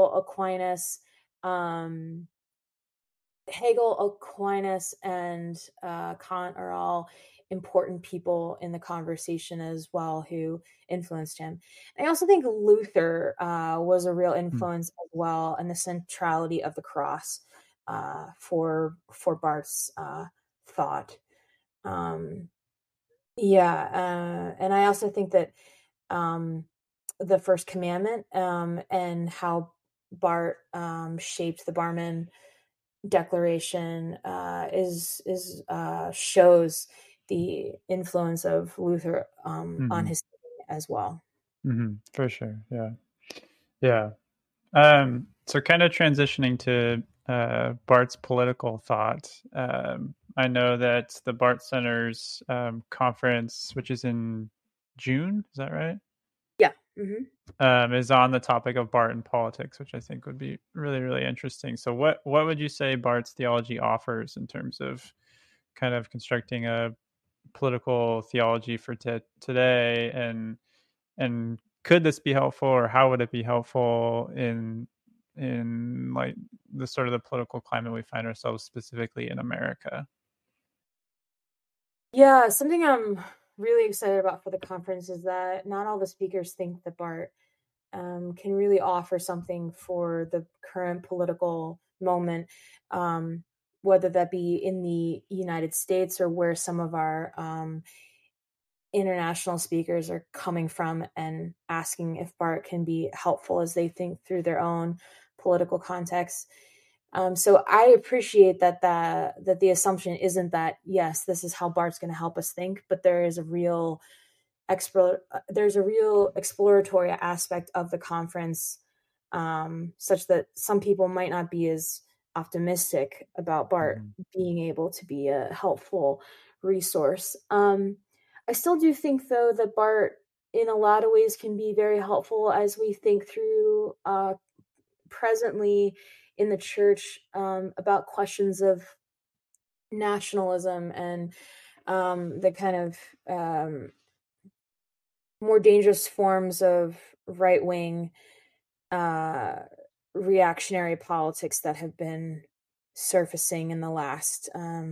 um, Hegel, Aquinas, and Kant are all important people in the conversation as well who influenced him. I also think Luther was a real
Mm.
influence as well, and the centrality of the cross for Barth's thought. Um, yeah, and I also think that um, the First Commandment and how Barth shaped the Barmen Declaration is shows the influence of Luther on
Hmm.
his thinking as well.
Hmm. For sure. Yeah. Yeah. So kind of transitioning to Bart's political thought. I know that the Bart Center's conference, which is in June, is that right?
Yeah. Hmm.
Is on the topic of Bart and politics, which I think would be really, really interesting. So, what would you say Bart's theology offers in terms of kind of constructing a political theology for today, and could this be helpful, or how would it be helpful in like the sort of the political climate we find ourselves specifically in America?
Yeah, something I'm really excited about for the conference is that not all the speakers think that Bart can really offer something for the current political moment, um, whether that be in the United States or where some of our international speakers are coming from and asking if Bart can be helpful as they think through their own political context. So I appreciate that the assumption isn't that yes, this is how Bart's going to help us think, but there's a real exploratory aspect of the conference, such that some people might not be as optimistic about Bart
Mhm.
being able to be a helpful resource. I still do think, though, that Bart, in a lot of ways, can be very helpful as we think through presently in the church about questions of nationalism and the kind of more dangerous forms of right wing uh, reactionary politics that have been surfacing in the last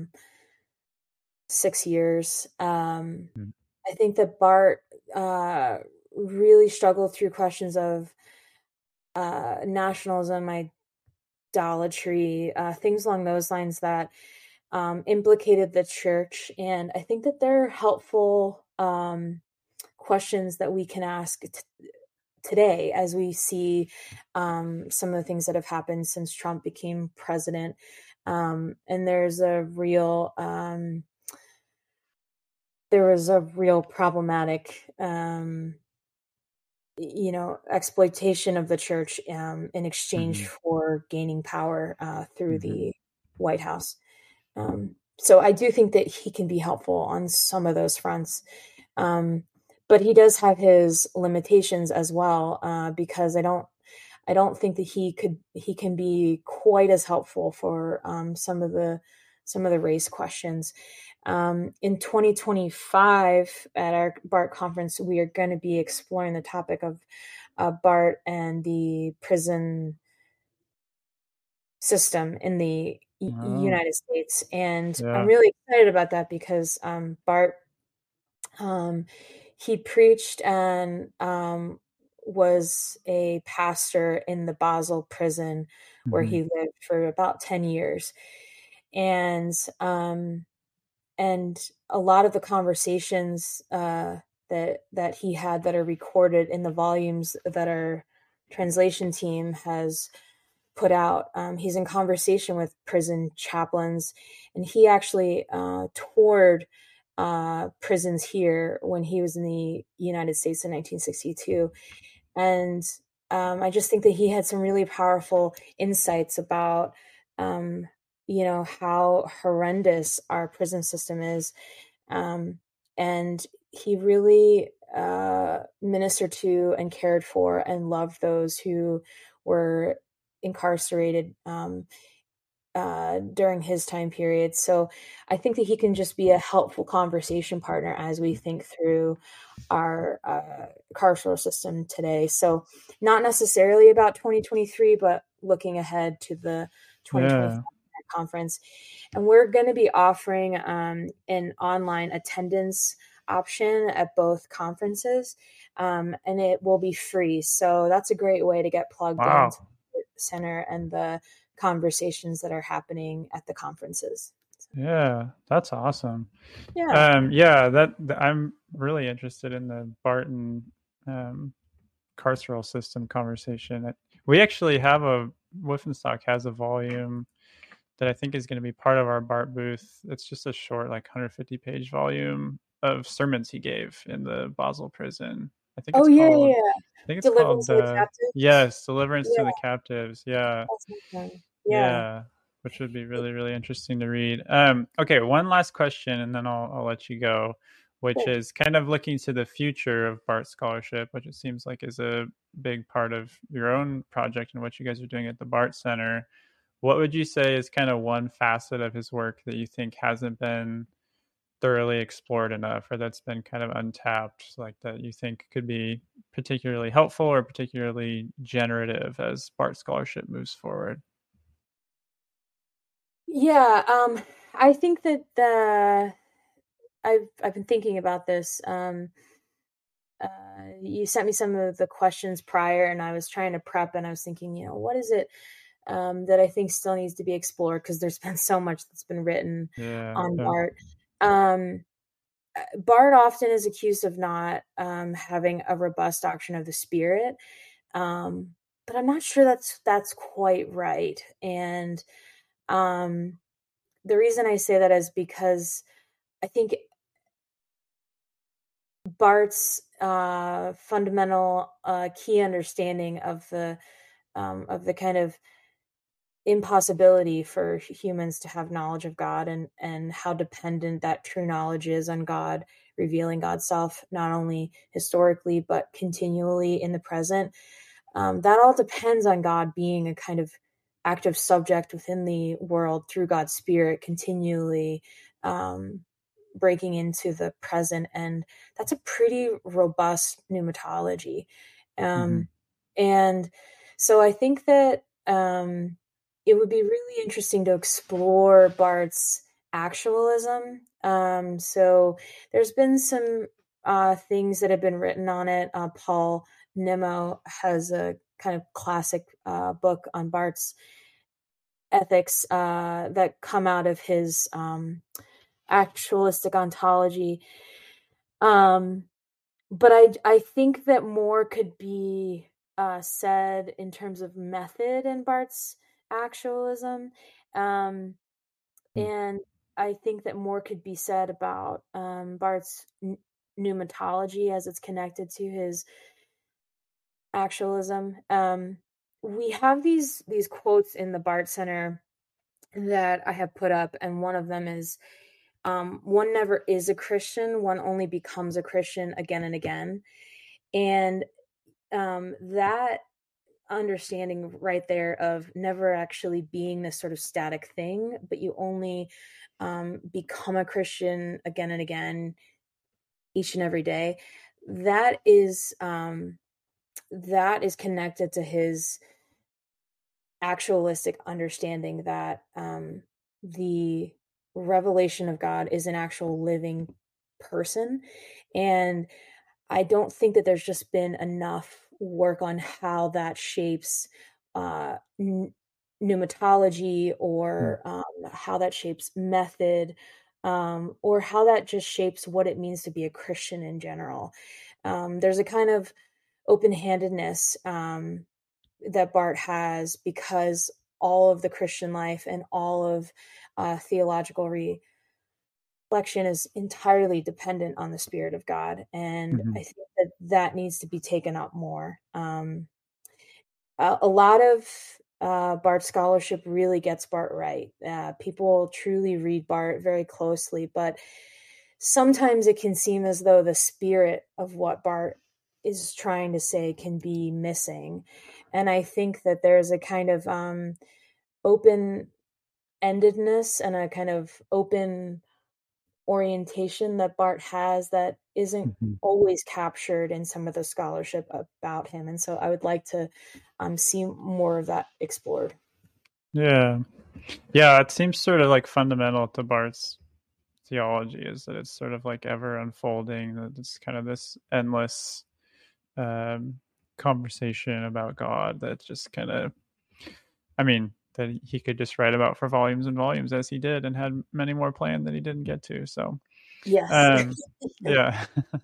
6 years.
Mhm.
I think that Bart really struggled through questions of nationalism, idolatry, things along those lines that implicated the church. And I think that they're helpful questions that we can ask today as we see some of the things that have happened since Trump became president. And there was a real problematic exploitation of the church in exchange
Mhm.
for gaining power through
Mhm.
the White House. So I do think that he can be helpful on some of those fronts. Um, but he does have his limitations as well, because I don't think that he can be quite as helpful for some of the race questions. In 2025 at our BART conference, we are going to be exploring the topic of BART and the prison system in the
Oh,
United States. And I'm
yeah.
really excited about that because Bart, um, he preached and was a pastor in the Basel prison where
Mhm.
he lived for about 10 years. And and a lot of the conversations that he had that are recorded in the volumes that our translation team has put out. He's in conversation with prison chaplains, and he actually toured prisons here when he was in the United States in 1962. And I just think that he had some really powerful insights about, um, how horrendous our prison system is. Um, and he really ministered to and cared for and loved those who were incarcerated during his time period. So I think that he can just be a helpful conversation partner as we think through our carceral system today. So not necessarily about 2023, but looking ahead to the 2025
Yeah.
conference. And we're going to be offering an online attendance option at both conferences, and it will be free. So that's a great way to get plugged into
Wow.
the center and the conversations that are happening at the conferences.
Yeah, that's awesome.
Yeah.
Yeah, I'm really interested in the Barton um, carceral system conversation. We actually have Wolfenstock has a volume that I think is going to be part of our BART booth. It's just a short, like 150-page volume of sermons he gave in the Basel prison. I think
Oh,
it's
yeah,
called,
yeah, yeah.
I think it's
Deliverance
called,
to the captives.
yes, Deliverance to
Yeah,
the Captives. Yeah.
that's awesome. Yeah.
Yeah, which would be really, really interesting to read. Okay, one last question, and then I'll let you go, which
Sure.
is kind of looking to the future of Bart Scholarship, which it seems like is a big part of your own project and what you guys are doing at the Bart Center. What would you say is kind of one facet of his work that you think hasn't been thoroughly explored enough, or that's been kind of untapped, like that you think could be particularly helpful or particularly generative as Bart Scholarship moves forward?
Yeah, I think that I've been thinking about this. You sent me some of the questions prior, and I was trying to prep, and I was thinking, what is it that I think still needs to be explored? Because there's been so much that's been written
Yeah,
on
yeah.
Bart. Um, Bart often is accused of not having a robust doctrine of the Spirit, um, but I'm not sure that's quite right. And um, the reason I say that is because I think Bart's fundamental key understanding of the kind of impossibility for humans to have knowledge of God, and how dependent that true knowledge is on God revealing God's self, not only historically but continually in the present. That all depends on God being a kind of active subject within the world through God's Spirit, continually um, breaking into the present. And that's a pretty robust pneumatology.
Hmm.
Um, and so I think that it would be really interesting to explore Bart's actualism. So there's been some things that have been written on it. Paul Nimmo has a kind of classic book on Bart's ethics that come out of his actualistic ontology. Um, but I think that more could be said in terms of method in Bart's actualism. Um, and I think that more could be said about Bart's pneumatology as it's connected to his actualism. We have these quotes in the Bart Center that I have put up, and one of them is, one never is a Christian, one only becomes a Christian again and again. And that understanding right there of never actually being this sort of static thing, but you only become a Christian again and again, each and every day. That is connected to his actualistic understanding that the revelation of God is an actual living person. And I don't think that there's just been enough work on how that shapes pneumatology, or how that shapes method, or how that just shapes what it means to be a Christian in general. There's a kind of open handedness that Bart has, because all of the Christian life and all of theological reflection is entirely dependent on the Spirit of God. And
Hmm.
I think that that needs to be taken up more. A lot of Bart scholarship really gets Bart right. People truly read Bart very closely, but sometimes it can seem as though the spirit of what Bart is trying to say can be missing. And I think that there's a kind of open endedness and a kind of open orientation that Bart has that isn't
Mhm.
always captured in some of the scholarship about him. And so I would like to see more of that explored.
Yeah. Yeah, it seems sort of like fundamental to Barth's theology is that it's sort of like ever unfolding, that it's kind of this endless um, conversation about God that just kind of, I mean, that he could just write about for volumes and volumes as he did and had many more planned that he didn't get to. So,
Yes.
um, yeah.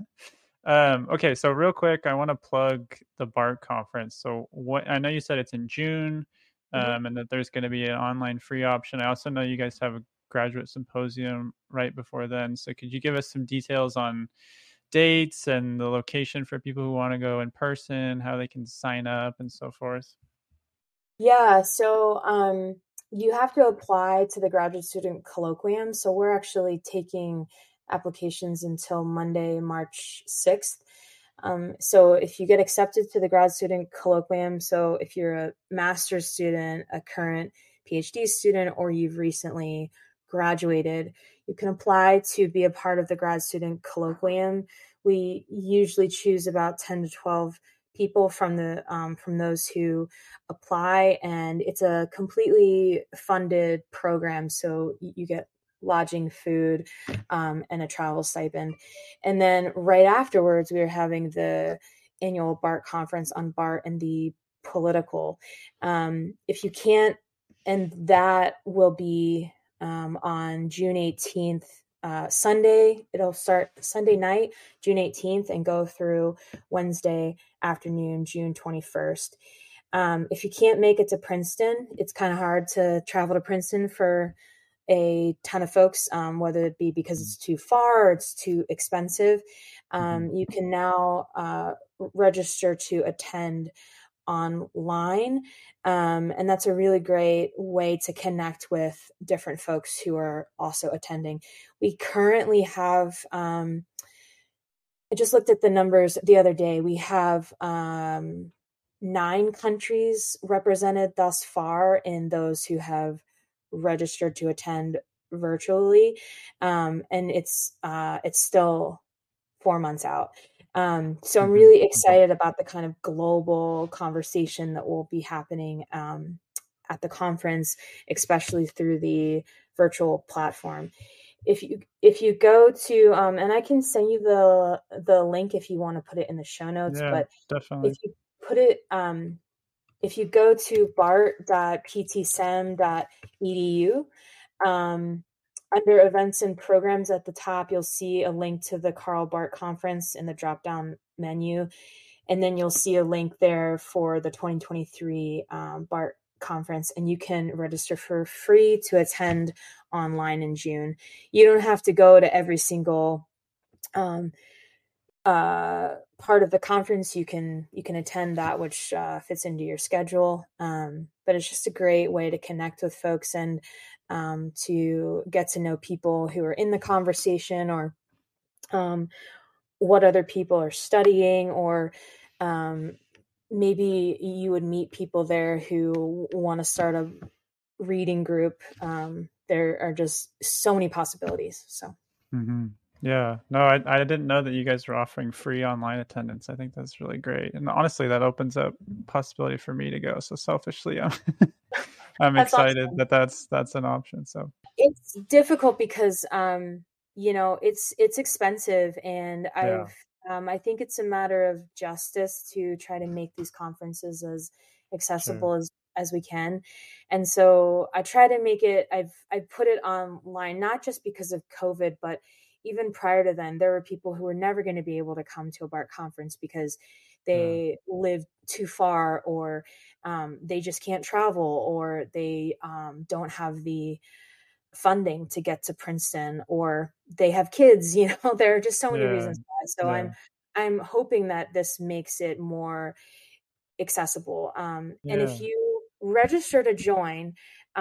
Okay, so real quick, I want to plug the BART conference. So what I know you said it's in June,
Mhm.
and that there's going to be an online free option. I also know you guys have a graduate symposium right before then. So could you give us some details on dates and the location for people who want to go in person, how they can sign up, and so forth?
Yeah, so you have to apply to the graduate student colloquium. So we're actually taking applications until Monday, March 6th. So if you get accepted to the grad student colloquium, so if you're a master's student, a current PhD student, or you've recently graduated, you can apply to be a part of the grad student colloquium. We usually choose about 10 to 12 people from those who apply, and it's a completely funded program. So you get lodging, food, and a travel stipend. And then right afterwards, we are having the annual BART conference on BART and the political. If you can't, and that will be on June 18th. Sunday, it'll start Sunday night, June 18th, and go through Wednesday afternoon, June 21st. If you can't make it to Princeton, it's kind of hard to travel to Princeton for a ton of folks, whether it be because it's too far or it's too expensive.
Mm-hmm.
You can now register to attend online. And that's a really great way to connect with different folks who are also attending. We currently have, I just looked at the numbers the other day. We have 9 countries represented thus far in those who have registered to attend virtually, and it's still 4 months out. So I'm
Mm-hmm.
really excited about the kind of global conversation that will be happening at the conference, especially through the virtual platform. If you go to and I can send you the link if you want to put it in the show notes,
Yeah,
but if
definitely.
you put it if you go to bart.ptsem.edu, um, under events and programs at the top, you'll see a link to the Karl Barth conference in the drop down menu. And then you'll see a link there for the 2023 BART conference, and you can register for free to attend online in June. You don't have to go to every single um, part of the conference. You can attend that which fits into your schedule, but it's just a great way to connect with folks and to get to know people who are in the conversation, or um, what other people are studying, or um, maybe you would meet people there who want to start a reading group. There are just so many possibilities. So
Mm-hmm. Yeah, no, I didn't know that you guys were offering free online attendance. I think that's really great, and honestly, that opens up possibility for me to go. So selfishly, I'm I'm
that's
excited
awesome.
that that's an option. So
It's difficult because it's expensive, and
yeah,
I think it's a matter of justice to try to make these conferences as
sure.
accessible as we can. And so I try to make it, I've put it online, not just because of COVID, but even prior to then, there were people who were never going to be able to come to a BART conference because
Yeah.
they live too far, or they just can't travel, or they don't have the funding to get to Princeton, or they have kids. There are just so many
Yeah.
reasons why. So
Yeah.
I'm hoping that this makes it more accessible. And
Yeah.
if you register to join,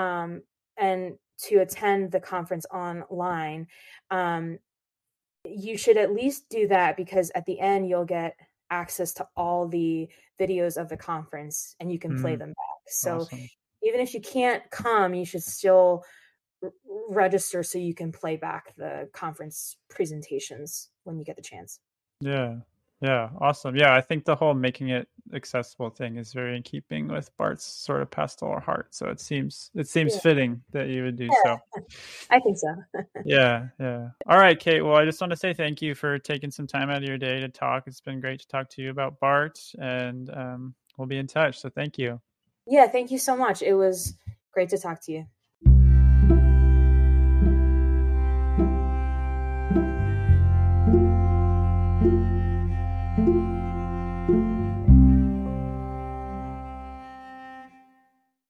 and to attend the conference online, um, you should at least do that, because at the end you'll get access to all the videos of the conference and you can play
Mm,
them back. So
awesome.
even if you can't come, you should still register so you can play back the conference presentations when you get the chance.
Yeah. Yeah. Awesome. Yeah. I think the whole making it accessible thing is very in keeping with Bart's sort of pastoral heart. So it seems
Yeah,
fitting that you would do so.
I think so.
Yeah. Yeah. All right, Kate. Well, I just want to say thank you for taking some time out of your day to talk. It's been great to talk to you about Bart, and we'll be in touch. So thank you.
Yeah, thank you so much. It was great to talk to you.